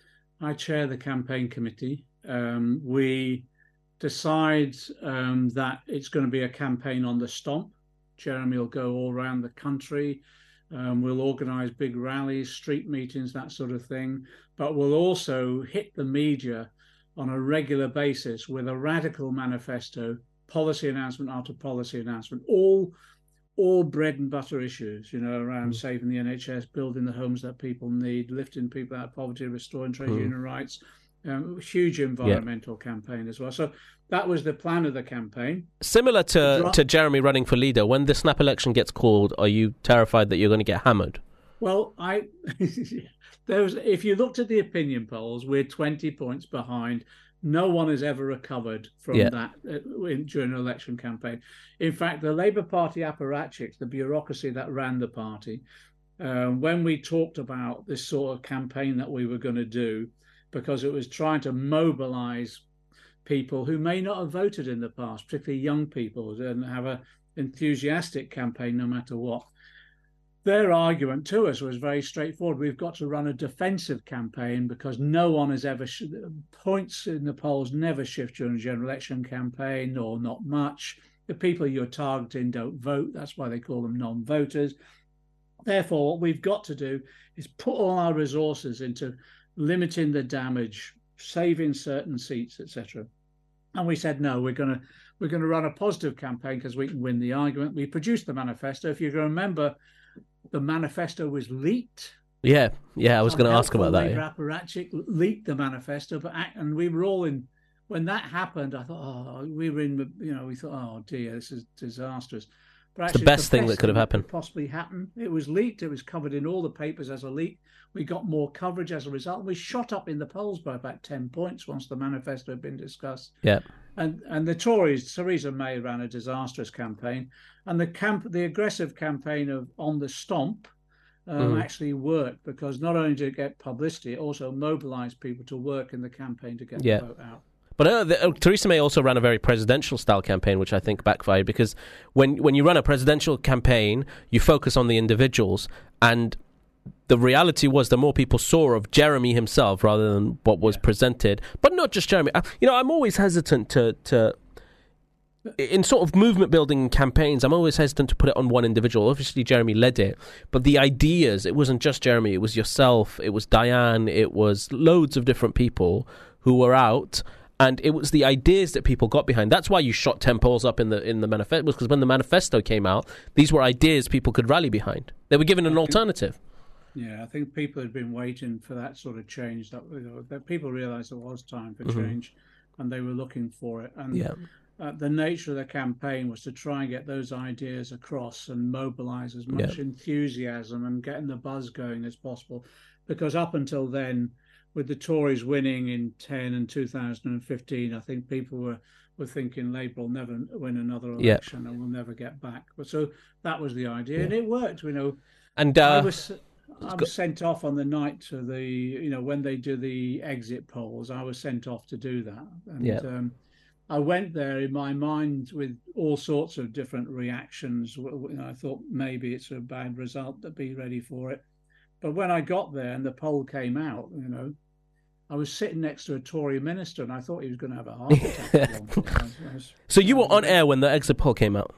I chair the campaign committee. Um, we decide um, that it's going to be a campaign on the stomp. Jeremy will go all around the country. Um, we'll organise big rallies, street meetings, that sort of thing. But we'll also hit the media on a regular basis with a radical manifesto, policy announcement after policy announcement, all all bread and butter issues, you know, around mm. saving the N H S, building the homes that people need, lifting people out of poverty, restoring trade mm. union rights, um, huge environmental yeah. campaign as well. So that was the plan of the campaign. Similar to, Dro- to Jeremy running for leader, when the snap election gets called, are you terrified that you're going to get hammered? Well, I there was, if you looked at the opinion polls, we're twenty points behind. No one has ever recovered from yeah. that uh, in, during an election campaign. In fact, the Labour Party apparatchiks, the bureaucracy that ran the party, uh, when we talked about this sort of campaign that we were going to do, because it was trying to mobilise people who may not have voted in the past, particularly young people, and have an enthusiastic campaign no matter what. Their argument to us was very straightforward. We've got to run a defensive campaign because no one has ever, sh- points in the polls never shift during a general election campaign, or not much. The people you're targeting don't vote. That's why they call them non-voters. Therefore, what we've got to do is put all our resources into limiting the damage, saving certain seats, et cetera. And we said, no, we're going to we're going to run a positive campaign because we can win the argument. We produced the manifesto. If you can remember, the manifesto was leaked. Yeah, yeah, I was going to ask about that. Yeah. Apparatchik leaked the manifesto, but and we were all in. When that happened, I thought, oh, we were in. You know, we thought, oh dear, this is disastrous. But It's the actually, best thing that could have happened. Possibly happened. It was leaked. It was covered in all the papers as a leak. We got more coverage as a result. We shot up in the polls by about ten points once the manifesto had been discussed. Yeah. And and the Tories, Theresa May ran a disastrous campaign, and the camp, the aggressive campaign of On the Stomp, um, mm. actually worked, because not only did it get publicity, it also mobilised people to work in the campaign to get yeah. the vote out. But uh, the, uh, Theresa May also ran a very presidential-style campaign, which I think backfired, because when when you run a presidential campaign, you focus on the individuals, and the reality was the more people saw of Jeremy himself rather than what was yeah. presented. But not just Jeremy. You know, I'm always hesitant to, to... In sort of movement-building campaigns, I'm always hesitant to put it on one individual. Obviously, Jeremy led it. But the ideas, it wasn't just Jeremy. It was yourself. It was Diane. It was loads of different people who were out. And it was the ideas that people got behind. That's why you shot ten polls up in the in the manifesto, because when the manifesto came out, these were ideas people could rally behind. They were given an alternative. Yeah, I think people had been waiting for that sort of change. That, you know, that people realised there was time for mm-hmm. change, and they were looking for it. And yeah. uh, the nature of the campaign was to try and get those ideas across and mobilise as much yeah. enthusiasm and getting the buzz going as possible. Because up until then, with the Tories winning in ten and two thousand fifteen, I think people were, were thinking Labour will never win another election yeah. and we'll never get back. But so that was the idea, yeah. and it worked. You know, and uh, I was I was sent off on the night to the you know when they do the exit polls. I was sent off to do that, and yeah. um, I went there in my mind with all sorts of different reactions. You know, I thought maybe it's a bad result, to be ready for it. But when I got there and the poll came out, you know, I was sitting next to a Tory minister, and I thought he was going to have a heart attack. was, so you were on air when the exit poll came out?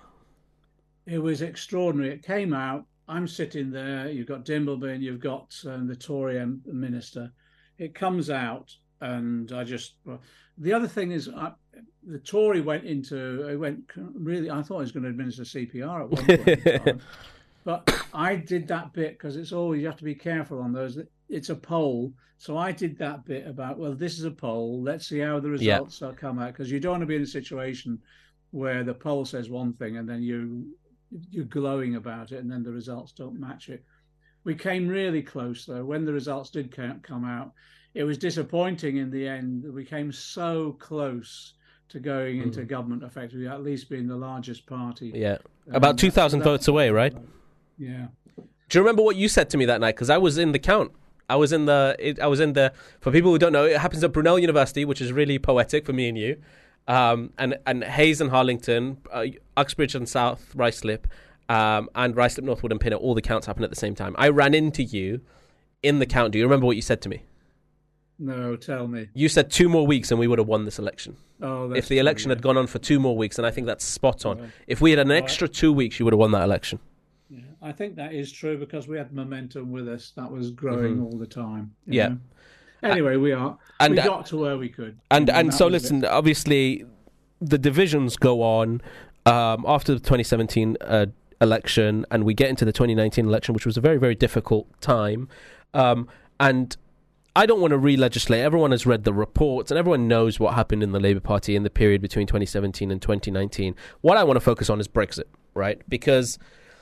It was extraordinary. It came out. I'm sitting there. You've got Dimbleby, and you've got um, the Tory minister. It comes out, and I just. Well, the other thing is, I, the Tory went into. It went really. I thought he was going to administer C P R at one point in time. But I did that bit because it's always, you have to be careful on those. It's a poll. So I did that bit about, well, this is a poll. Let's see how the results yeah. come out. Because you don't want to be in a situation where the poll says one thing and then you, you're glowing about it and then the results don't match it. We came really close, though. When the results did come out, it was disappointing in the end. We came so close to going into mm. government, effectively, at least being the largest party. Yeah. About um, two thousand votes away, right? Yeah. Do you remember what you said to me that night? Because I was in the count. I was in the. It, I was in the. For people who don't know, it happens at Brunel University, which is really poetic for me and you. Um, and and Hayes and Harlington, uh, Uxbridge and South Ruislip, um, and Ruislip, Northwood and Pinner. All the counts happened at the same time. I ran into you in the count. Do you remember what you said to me? No, tell me. You said two more weeks and we would have won this election. Oh, that's if the election true, yeah. had gone on for two more weeks, and I think that's spot on. Yeah. If we had an extra two weeks, you would have won that election. Yeah, I think that is true because we had momentum with us that was growing mm-hmm. all the time. Yeah. Know? Anyway, we are. And, we uh, got to where we could. And and, and so listen, obviously, the divisions go on um, after the twenty seventeen uh, election, and we get into the twenty nineteen election, which was a very, very difficult time. Um, and I don't want to re-legislate. Everyone has read the reports, and everyone knows what happened in the Labour Party in the period between twenty seventeen and twenty nineteen. What I want to focus on is Brexit, right? Because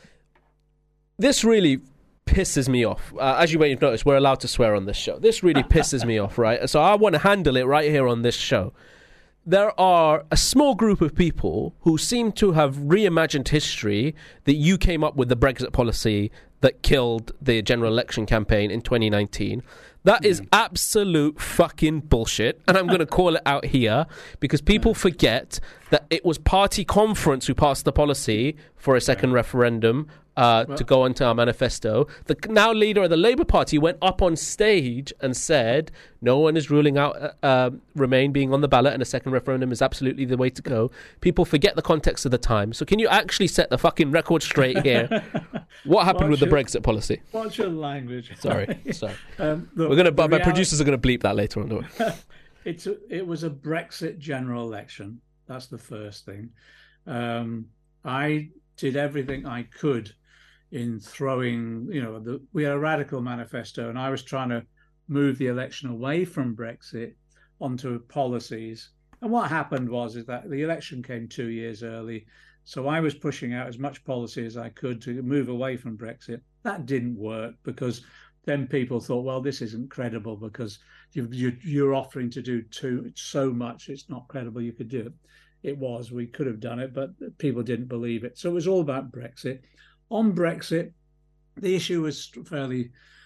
this really pisses me off. Uh, as you may have noticed, we're allowed to swear on this show. This really pisses me off, right? So I want to handle it right here on this show. There are a small group of people who seem to have reimagined history that you came up with the Brexit policy that killed the general election campaign in twenty nineteen. That is absolute fucking bullshit, and I'm going to call it out here because people forget that it was party conference who passed the policy for a second referendum uh, well, to go onto our manifesto. The now leader of the Labour Party went up on stage and said no one is ruling out uh, uh, Remain being on the ballot and a second referendum is absolutely the way to go. People forget the context of the time. So can you actually set the fucking record straight here? What happened what's with your, the Brexit policy? What's your language? Sorry, sorry. um, look, We're gonna. My reality, producers are gonna bleep that later on. Don't we? it's a, it was a Brexit general election. That's the first thing. Um, I did everything I could in throwing. You know, the, we had a radical manifesto, and I was trying to move the election away from Brexit onto policies. And what happened was is that the election came two years early. So I was pushing out as much policy as I could to move away from Brexit. That didn't work because then people thought, well, this isn't credible because you, you, you're offering to do too so much. It's not credible you could do it. It was. We could have done it, but people didn't believe it. So it was all about Brexit. On Brexit, the issue was fairly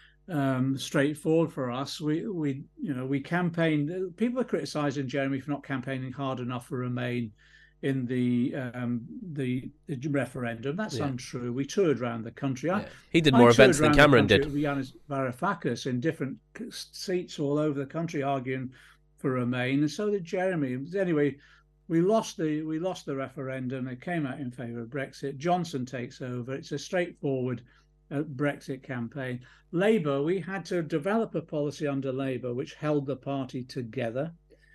um, straightforward for us. We, we, you know, we campaigned. People are criticising Jeremy for not campaigning hard enough for Remain in the um, the, the referendum. That's yeah. untrue. We toured around the country. Yeah. I, he did more I events than Cameron did. Yanis Varoufakis in different seats all over the country arguing for Remain, and so did Jeremy. Anyway, we lost the we lost the referendum. It came out in favour of Brexit. Johnson takes over. It's a straightforward uh, Brexit campaign. Labour, we had to develop a policy under Labour which held the party together.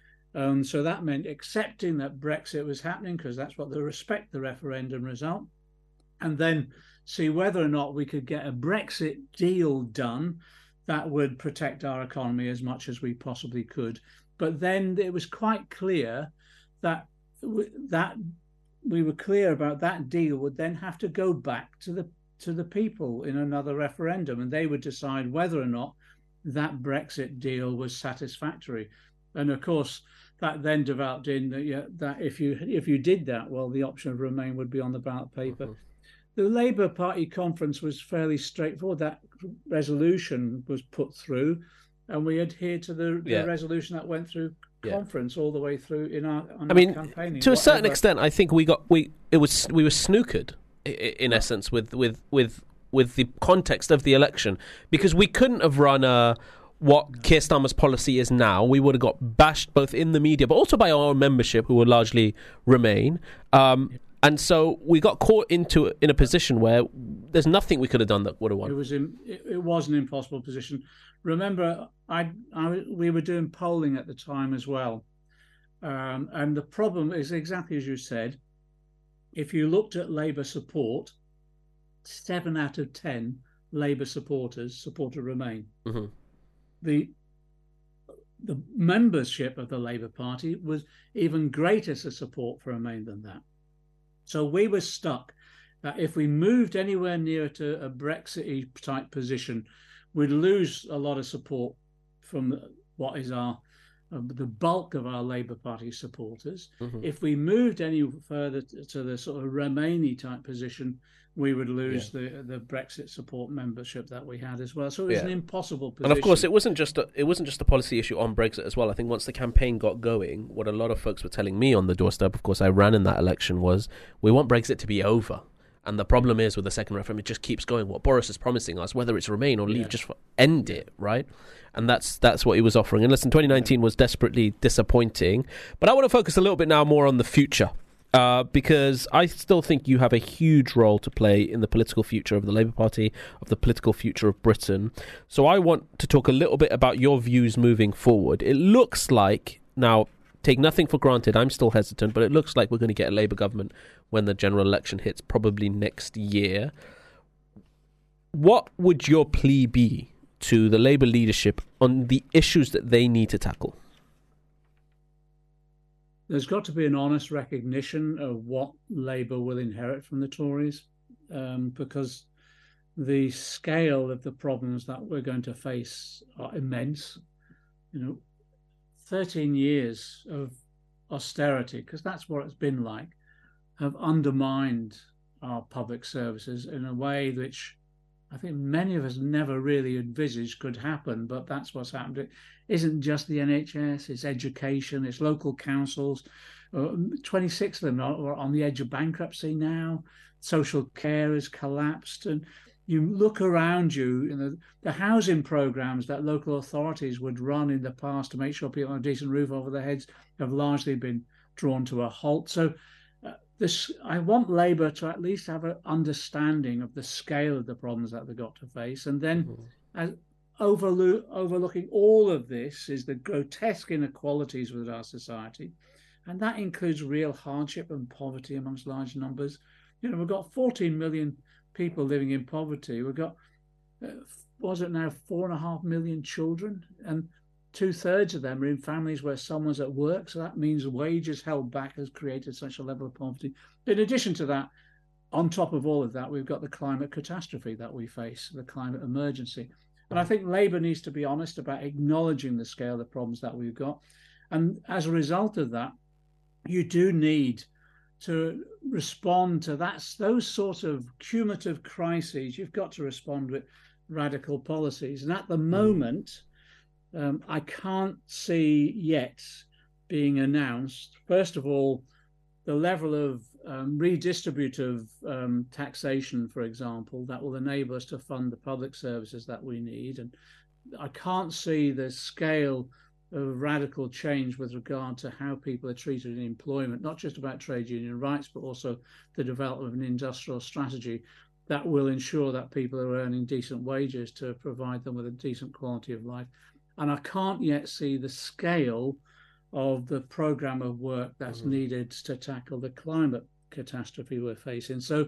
Um, so that meant accepting that Brexit was happening because that's what they respect the referendum result, and then see whether or not we could get a Brexit deal done that would protect our economy as much as we possibly could. But then it was quite clear that that we were clear about that deal would then have to go back to the to the people in another referendum, and they would decide whether or not that Brexit deal was satisfactory. And of course, that then developed in that, yeah, that if you if you did that, well, the option of Remain would be on the ballot paper. Mm-hmm. The Labour Party conference was fairly straightforward. That resolution was put through, and we adhered to the, yeah. the resolution that went through yeah. conference all the way through in our. On I mean, campaigning. to a Whatever. certain extent, I think we got we it was we were snookered in essence with with with with the context of the election, because we couldn't have run a. What Keir Starmer's policy is now, we would have got bashed both in the media, but also by our own membership, who would largely Remain. Um, and so we got caught into in a position where there's nothing we could have done that would have won. It was in, it, it was an impossible position. Remember, I, I we were doing polling at the time as well, um, and the problem is exactly as you said. If you looked at Labour support, seven out of ten Labour supporters supported Remain. Mm-hmm. The the membership of the Labour Party was even greater to support for Remain than that. So we were stuck that if we moved anywhere near to a Brexit type position, we'd lose a lot of support from what is our uh, the bulk of our Labour Party supporters. Mm-hmm. If we moved any further to the sort of Remainy type position, we would lose yeah. the the Brexit support membership that we had as well. So it was yeah. an impossible position. And of course, it wasn't just a, it wasn't just a policy issue on Brexit as well. I think once the campaign got going, what a lot of folks were telling me on the doorstep, of course, I ran in that election, was we want Brexit to be over. And the problem is with the second referendum, it just keeps going. What Boris is promising us, whether it's Remain or leave, yeah. just end it, right? And that's that's what he was offering. And listen, twenty nineteen was desperately disappointing. But I want to focus a little bit now more on the future. Uh, because I still think you have a huge role to play in the political future of the Labour Party, of the political future of Britain. So I want to talk a little bit about your views moving forward. It looks like, now, take nothing for granted, I'm still hesitant, but it looks like we're going to get a Labour government when the general election hits, probably next year. What would your plea be to the Labour leadership on the issues that they need to tackle? There's got to be an honest recognition of what Labour will inherit from the Tories, um, because the scale of the problems that we're going to face are immense. You know, thirteen years of austerity, because that's what it's been like, have undermined our public services in a way which I think many of us never really envisaged could happen, but that's what's happened. It isn't just the N H S, it's education, it's local councils. Uh, twenty-six of them are on the edge of bankruptcy now. Social care has collapsed. And you look around you, you know, the housing programs that local authorities would run in the past to make sure people have a decent roof over their heads have largely been drawn to a halt. So uh, this, I want Labour to at least have an understanding of the scale of the problems that they've got to face. And then mm-hmm. as overlo- overlooking all of this is the grotesque inequalities within our society. And that includes real hardship and poverty amongst large numbers. You know, we've got fourteen million people living in poverty. We've got, uh, was it now, four and a half million children. And two thirds of them are in families where someone's at work. So that means wages held back has created such a level of poverty. In addition to that, on top of all of that, we've got the climate catastrophe that we face, the climate emergency. And I think Labour needs to be honest about acknowledging the scale of the problems that we've got. And as a result of that, you do need to respond to that, those sorts of cumulative crises. You've got to respond with radical policies. And at the moment, um, I can't see yet being announced, first of all, the level of um, redistributive um, taxation, for example, that will enable us to fund the public services that we need. And I can't see the scale of radical change with regard to how people are treated in employment, not just about trade union rights, but also the development of an industrial strategy that will ensure that people are earning decent wages to provide them with a decent quality of life. And I can't yet see the scale of the program of work that's mm-hmm. needed to tackle the climate catastrophe we're facing. So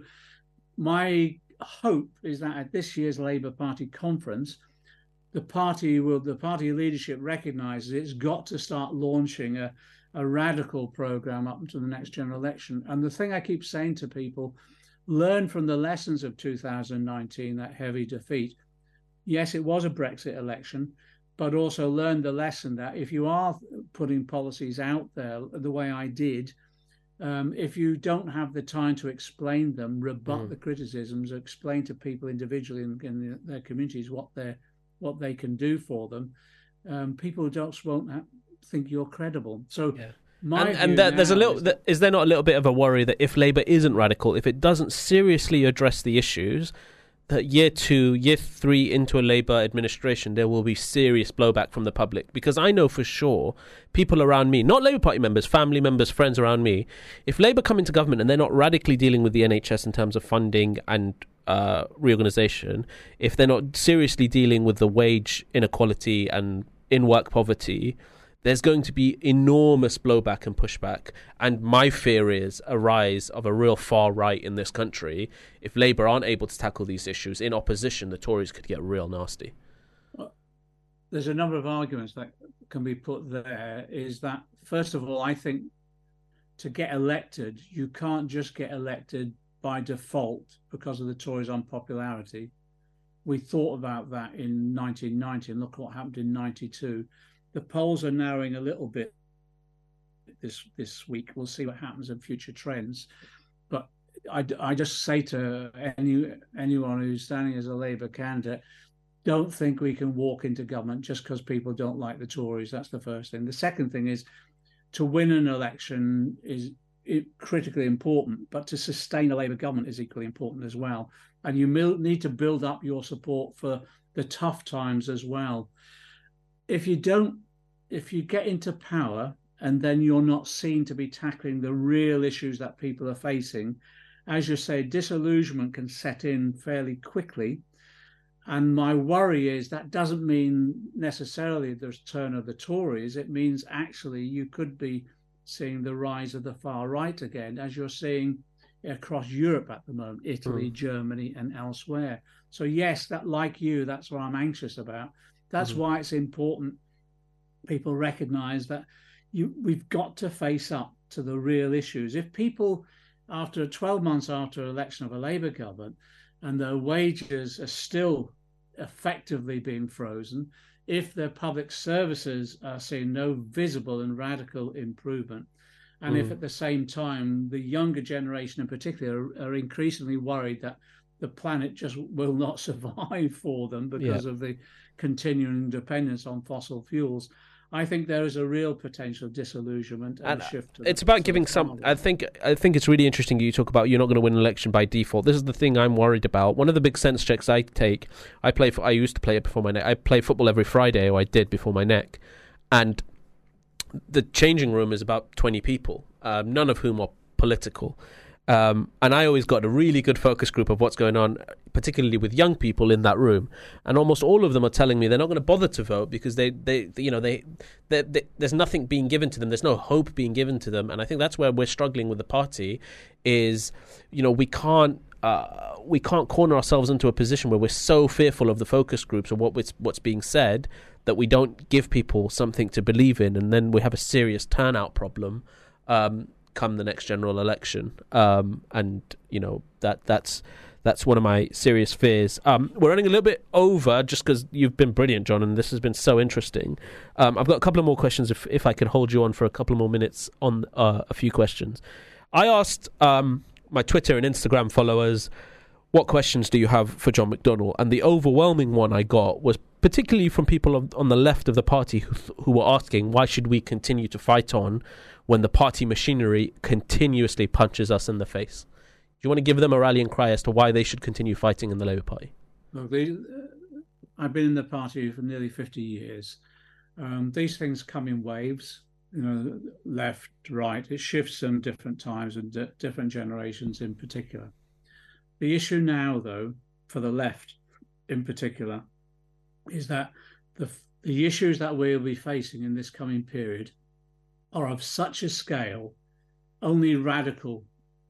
my hope is that at this year's Labour Party conference, the party will, the party leadership recognises it's got to start launching a, a radical programme up until the next general election. And the thing I keep saying to people, learn from the lessons of two thousand nineteen, that heavy defeat. Yes, it was a Brexit election, but also learn the lesson that if you are putting policies out there the way I did, um, if you don't have the time to explain them, rebut mm. the criticisms, explain to people individually in, in their communities what they're what they can do for them, um, people just won't ha- think you're credible. So, yeah. my and, and that, there's a little. Is, that, is there not a little bit of a worry that if Labour isn't radical, if it doesn't seriously address the issues, that year two, year three into a Labour administration, there will be serious blowback from the public? Because I know for sure people around me, not Labour Party members, family members, friends around me, if Labour come into government and they're not radically dealing with the N H S in terms of funding and uh, reorganisation, if they're not seriously dealing with the wage inequality and in-work poverty, there's going to be enormous blowback and pushback. And my fear is a rise of a real far right in this country. If Labour aren't able to tackle these issues in opposition, the Tories could get real nasty. Well, there's a number of arguments that can be put there. Is that, first of all, I think to get elected, you can't just get elected by default because of the Tories' unpopularity. We thought about that in nineteen ninety, and look what happened in ninety-two. The polls are narrowing a little bit this this week. We'll see what happens in future trends. But I, I just say to any anyone who's standing as a Labour candidate, don't think we can walk into government just because people don't like the Tories. That's the first thing. The second thing is, to win an election is critically important, but to sustain a Labour government is equally important as well. And you need to build up your support for the tough times as well. If you don't, if you get into power and then you're not seen to be tackling the real issues that people are facing, as you say, disillusionment can set in fairly quickly. And my worry is that doesn't mean necessarily the return of the Tories. It means actually you could be seeing the rise of the far right again, as you're seeing across Europe at the moment, Italy, mm. Germany, and elsewhere. So yes, that, like you, that's what I'm anxious about. That's mm-hmm. why it's important people recognise that you we've got to face up to the real issues. If people, after twelve months after election of a Labour government, and their wages are still effectively being frozen, if their public services are seeing no visible and radical improvement, and mm. if at the same time the younger generation in particular are, are increasingly worried that the planet just will not survive for them because yeah. of the continuing dependence on fossil fuels, I think there is a real potential disillusionment and, and a shift. To it's about giving some. I think. I think it's really interesting. You talk about you're not going to win an election by default. This is the thing I'm worried about. One of the big sense checks I take. I play. For, I used to play it before my neck. I play football every Friday, or I did before my neck, and the changing room is about twenty people, um, none of whom are political. Um, and I always got a really good focus group of what's going on, particularly with young people in that room. And almost all of them are telling me they're not going to bother to vote because they, they, you know, they, they, they, there's nothing being given to them. There's no hope being given to them. And I think that's where we're struggling with the party is, you know, we can't uh, we can't corner ourselves into a position where we're so fearful of the focus groups or what what's being said that we don't give people something to believe in, and then we have a serious turnout problem um, come the next general election. Um, and you know that that's that's one of my serious fears. Um, we're running a little bit over just because you've been brilliant, John, and this has been so interesting. Um, I've got a couple of more questions if if I could hold you on for a couple of more minutes on uh, a few questions. I asked um, my Twitter and Instagram followers, what questions do you have for John McDonnell? And the overwhelming one I got was particularly from people on, on the left of the party who, who were asking, why should we continue to fight on when the party machinery continuously punches us in the face? Do you want to give them a rallying cry as to why they should continue fighting in the Labour Party? Look, they, uh, I've been in the party for nearly fifty years. Um, these things come in waves, you know, left, right. It shifts them different times and d- different generations in particular. The issue now, though, for the left in particular, is that the the issues that we'll be facing in this coming period are of such a scale, only radical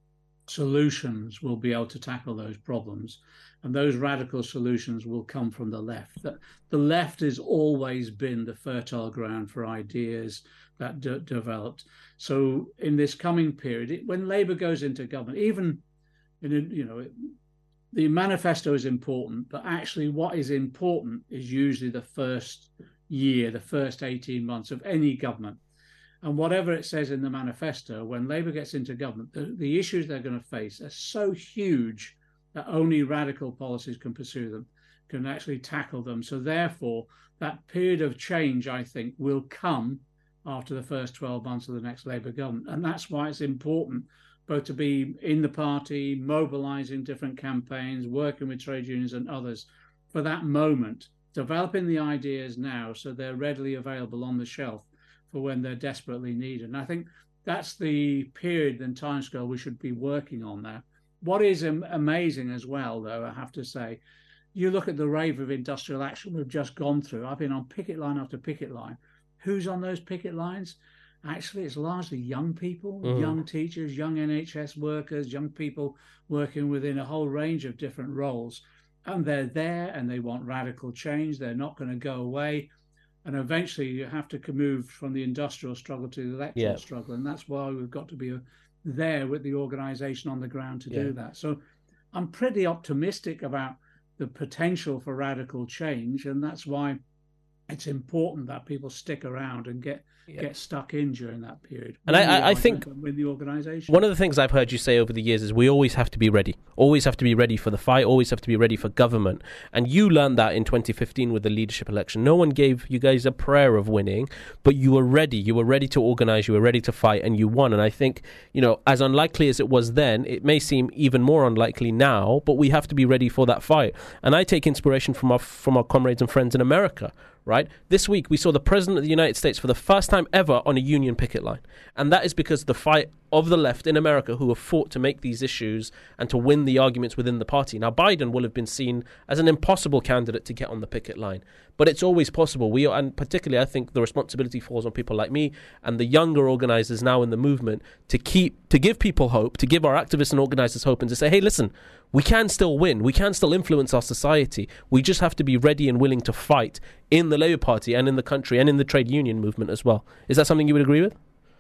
solutions will be able to tackle those problems. And those radical solutions will come from the left. The, the left has always been the fertile ground for ideas that de- developed. So in this coming period, it, when Labour goes into government, even in a, you know, it, the manifesto is important, but actually what is important is usually the first year, the first eighteen months of any government. And whatever it says in the manifesto, when Labour gets into government, the, the issues they're going to face are so huge that only radical policies can pursue them, can actually tackle them. So therefore, that period of change, I think, will come after the first twelve months of the next Labour government. And that's why it's important both to be in the party, mobilising different campaigns, working with trade unions and others for that moment, developing the ideas now so they're readily available on the shelf for when they're desperately needed. And I think that's the period and timescale we should be working on now. What is am- amazing as well, though, I have to say, you look at the wave of industrial action we've just gone through. I've been on picket line after picket line. Who's on those picket lines? Actually, it's largely young people, mm. young teachers, young N H S workers, young people working within a whole range of different roles. And they're there and they want radical change. They're not going to go away. And eventually you have to move from the industrial struggle to the electoral yeah. struggle. And that's why we've got to be there with the organisation on the ground to yeah. do that. So I'm pretty optimistic about the potential for radical change. And that's why it's important that people stick around and get yeah. get stuck in during that period. And I, I think with the organisation. One of the things I've heard you say over the years is we always have to be ready. Always have to be ready for the fight. Always have to be ready for government. And you learned that in twenty fifteen with the leadership election. No one gave you guys a prayer of winning, but you were ready. You were ready to organise. You were ready to fight, and you won. And I think, you know, as unlikely as it was then, it may seem even more unlikely now. But we have to be ready for that fight. And I take inspiration from our from our comrades and friends in America. Right? This week, we saw the President of the United States for the first time ever on a union picket line. And that is because the fight of the left in America who have fought to make these issues and to win the arguments within the party. Now, Biden will have been seen as an impossible candidate to get on the picket line. But it's always possible. We are, and particularly, I think the responsibility falls on people like me and the younger organisers now in the movement to keep, to give people hope, to give our activists and organisers hope and to say, hey, listen, we can still win. We can still influence our society. We just have to be ready and willing to fight in the Labour Party and in the country and in the trade union movement as well. Is that something you would agree with?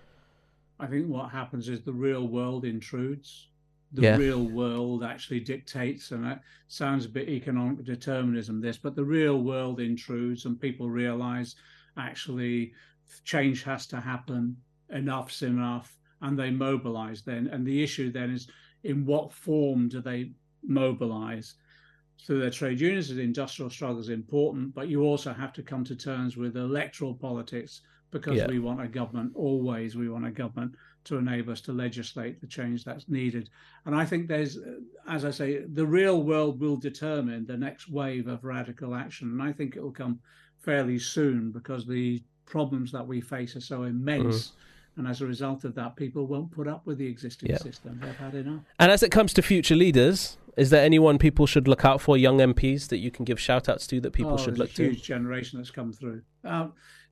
I think what happens is the real world intrudes. The yeah. real world actually dictates, and that sounds a bit economic determinism, this, but the real world intrudes and people realise actually change has to happen, enough's enough, and they mobilise then. And the issue then is in what form do they mobilise? Through their trade unions, the industrial struggle is important, but you also have to come to terms with electoral politics because yeah. we want a government, always we want a government to enable us to legislate the change that's needed. And I think there's, as I say, the real world will determine the next wave of radical action. And I think it will come fairly soon because the problems that we face are so immense. Mm-hmm. And as a result of that, people won't put up with the existing yeah. system. They've had enough. And as it comes to future leaders, is there anyone people should look out for, young M Ps, that you can give shout-outs to that people oh, should look to? to? There's a huge generation that's come through. Um,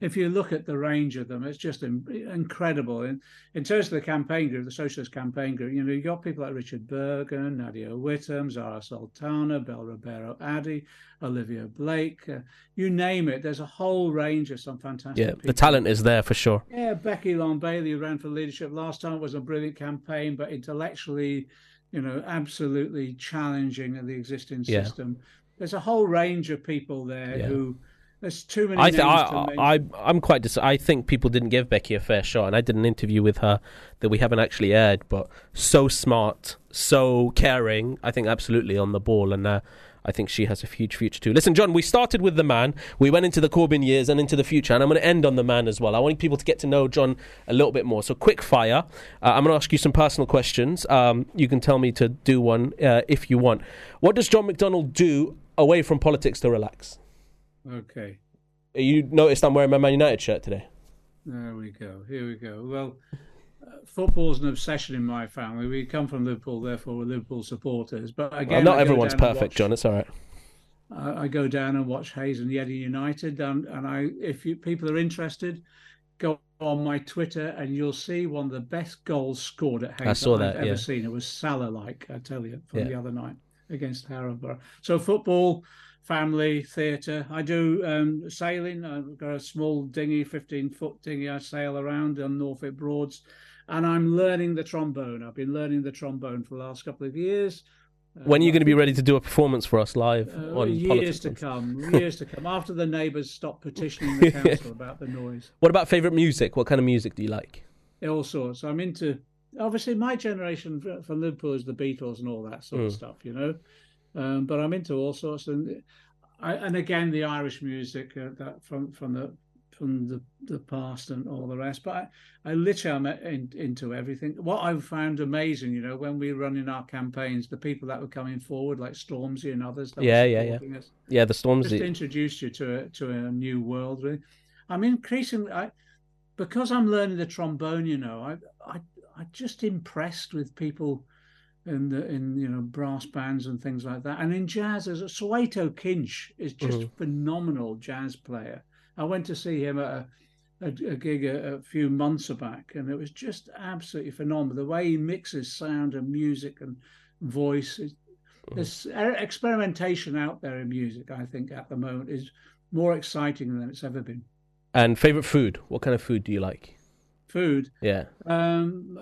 if you look at the range of them, it's just in, incredible. In, in terms of the campaign group, the Socialist campaign group, you know, you got people like Richard Bergen, Nadia Whittam, Zara Sultana, Bel Roberto Addy, Olivia Blake, uh, you name it. There's a whole range of some fantastic Yeah, people. the talent is there for sure. Yeah, Becky Long Bailey, who ran for leadership last time, was a brilliant campaign, but intellectually, you know, absolutely challenging the existing Yeah. system. There's a whole range of people there Yeah. who, there's too many I, names th- I, to mention. I, I'm quite. Dis- I think people didn't give Becky a fair shot, and I did an interview with her that we haven't actually aired. But so smart, so caring. I think absolutely on the ball, and uh, I think she has a huge future too. Listen, John, we started with the man. We went into the Corbyn years and into the future, and I'm going to end on the man as well. I want people to get to know John a little bit more. So, quick fire. Uh, I'm going to ask you some personal questions. Um, you can tell me to do one uh, if you want. What does John McDonnell do away from politics to relax? Okay. You noticed I'm wearing my Man United shirt today. There we go. Here we go. Well, uh, football's an obsession in my family. We come from Liverpool, therefore we're Liverpool supporters. But again, well, not I go everyone's down and perfect, watch- John. It's all right. I, I go down and watch Hayes and Yeddi United, um, and I, if you, people are interested, go on my Twitter and you'll see one of the best goals scored at Hayes I saw I've that, ever yeah. seen. It was Salah-like, I tell you, from Yeah. the other night against Harrogate. So football, family, theatre. I do um, sailing. I've got a small dinghy, fifteen-foot dinghy I sail around on Norfolk Broads, and I'm learning the trombone. I've been learning the trombone for the last couple of years. When are you Uh, going to be ready to do a performance for us live uh, on years Politics? to come, years to come. After the neighbours stop petitioning the council about the noise, What about favourite music? What kind of music do you like? all sorts. I'm into. Obviously, my generation for, for Liverpool is the Beatles and all that sort of Mm. stuff, you know. Um, but I'm into all sorts, and I, and again the Irish music uh, that from from the from the, the past and all the rest. But I, I literally am in, into everything. What I've found amazing, you know, when we run in our campaigns, the people that were coming forward, like Stormzy and others, that Yeah, were yeah, yeah. supporting us, Yeah, the Storms. just introduced you to a, to a new world. Really, I'm increasingly I, because I'm learning the trombone. You know, I I I'm just impressed with people in the in you know brass bands and things like that. And in jazz, as a Soweto Kinch is just Mhm. phenomenal jazz player. I went to see him at a, a, a gig a, a few months back, and it was just absolutely phenomenal. The way he mixes sound and music and voice. Is, there's experimentation out there in music, I think, at the moment is more exciting than it's ever been. And favourite food? What kind of food do you like? Food. Yeah. Um,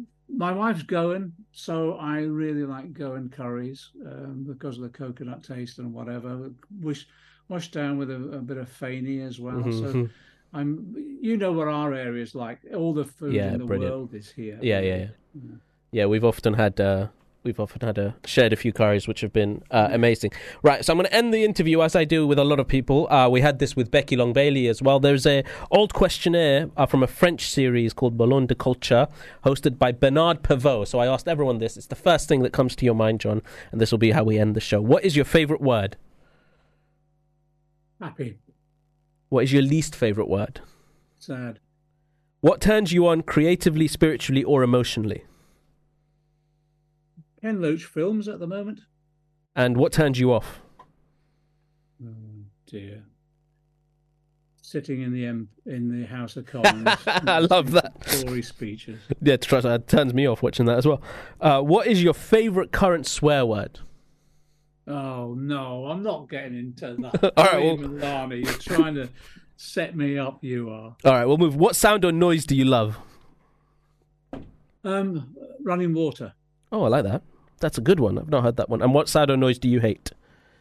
my wife's Goan, so I really like Goan curries um, because of the coconut taste and whatever. Wish, washed down with a, a bit of fenny as well. Mhm. So I'm, you know what our area is like. All the food Yeah, in the brilliant. world is here. Yeah, yeah, yeah. Yeah. Yeah, we've often had uh, we've often had a shared a few curries which have been uh, amazing. Right, so I'm going to end the interview as I do with a lot of people. Uh, we had this with Becky Long Bailey as well. There's a old questionnaire uh, from a French series called Ballon de Culture, hosted by Bernard Pivot. So I asked everyone this. It's the first thing that comes to your mind, John, and this will be how we end the show. What is your favourite word? Happy, What is your least favourite word? sad. What turns you on creatively, spiritually, or emotionally? Ken Loach films at the moment. And what turns you off? Oh dear. Sitting in the M- in the House of Commons. I love that. Tory speeches. Yeah, trust that turns me off watching that as well. Uh, what is your favourite current swear word? Oh no, I'm not getting into that. All right, Tony well- Milani, you're trying to set me up. You are. All right, we'll move. What sound or noise do you love? Um, running water. Oh, I like that. That's a good one. I've not heard that one. And what sound or noise do you hate?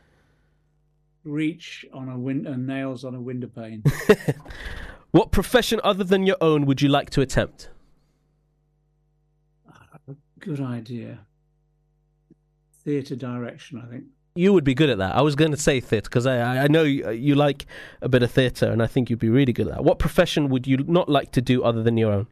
Reach on a win- and nails on a window pane. What profession other than your own would you like to attempt? Good idea. Theatre direction, I think. You would be good at that. I was going to say theatre because I, I know you, you like a bit of theatre and I think you'd be really good at that. What profession would you not like to do other than your own?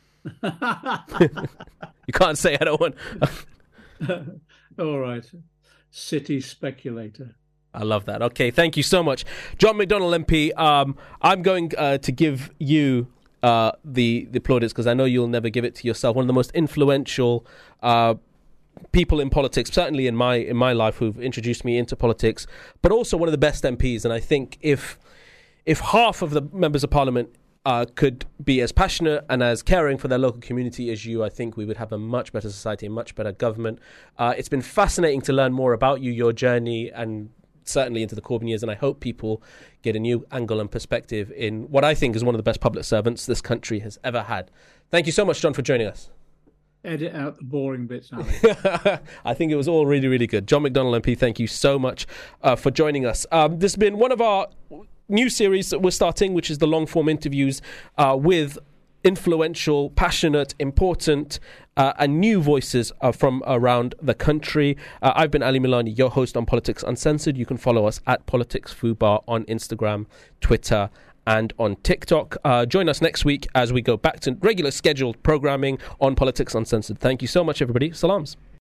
You can't say I don't want... All right. City speculator. I love that. Okay, thank you so much. John McDonnell M P, um, I'm going uh, to give you uh, the, the plaudits because I know you'll never give it to yourself. One of the most influential uh, people in politics, certainly in my in my life, who've introduced me into politics, but also one of the best M Ps. And I think if if half of the members of parliament Uh, could be as passionate and as caring for their local community as you, I think we would have a much better society, a much better government. Uh, it's been fascinating to learn more about you, your journey, and certainly into the Corbyn years. And I hope people get a new angle and perspective in what I think is one of the best public servants this country has ever had. Thank you so much, John, for joining us. Edit out the boring bits, Ali. I think it was all really, really good. John McDonnell M P, thank you so much uh, for joining us. Um, this has been one of our new series that we're starting, which is the long form interviews uh, with influential, passionate, important uh, and new voices uh, from around the country. Uh, I've been Ali Milani, your host on Politics Uncensored. You can follow us at Politics Fubar on Instagram, Twitter and on TikTok. Uh, join us next week as we go back to regular scheduled programming on Politics Uncensored. Thank you so much, everybody. Salams.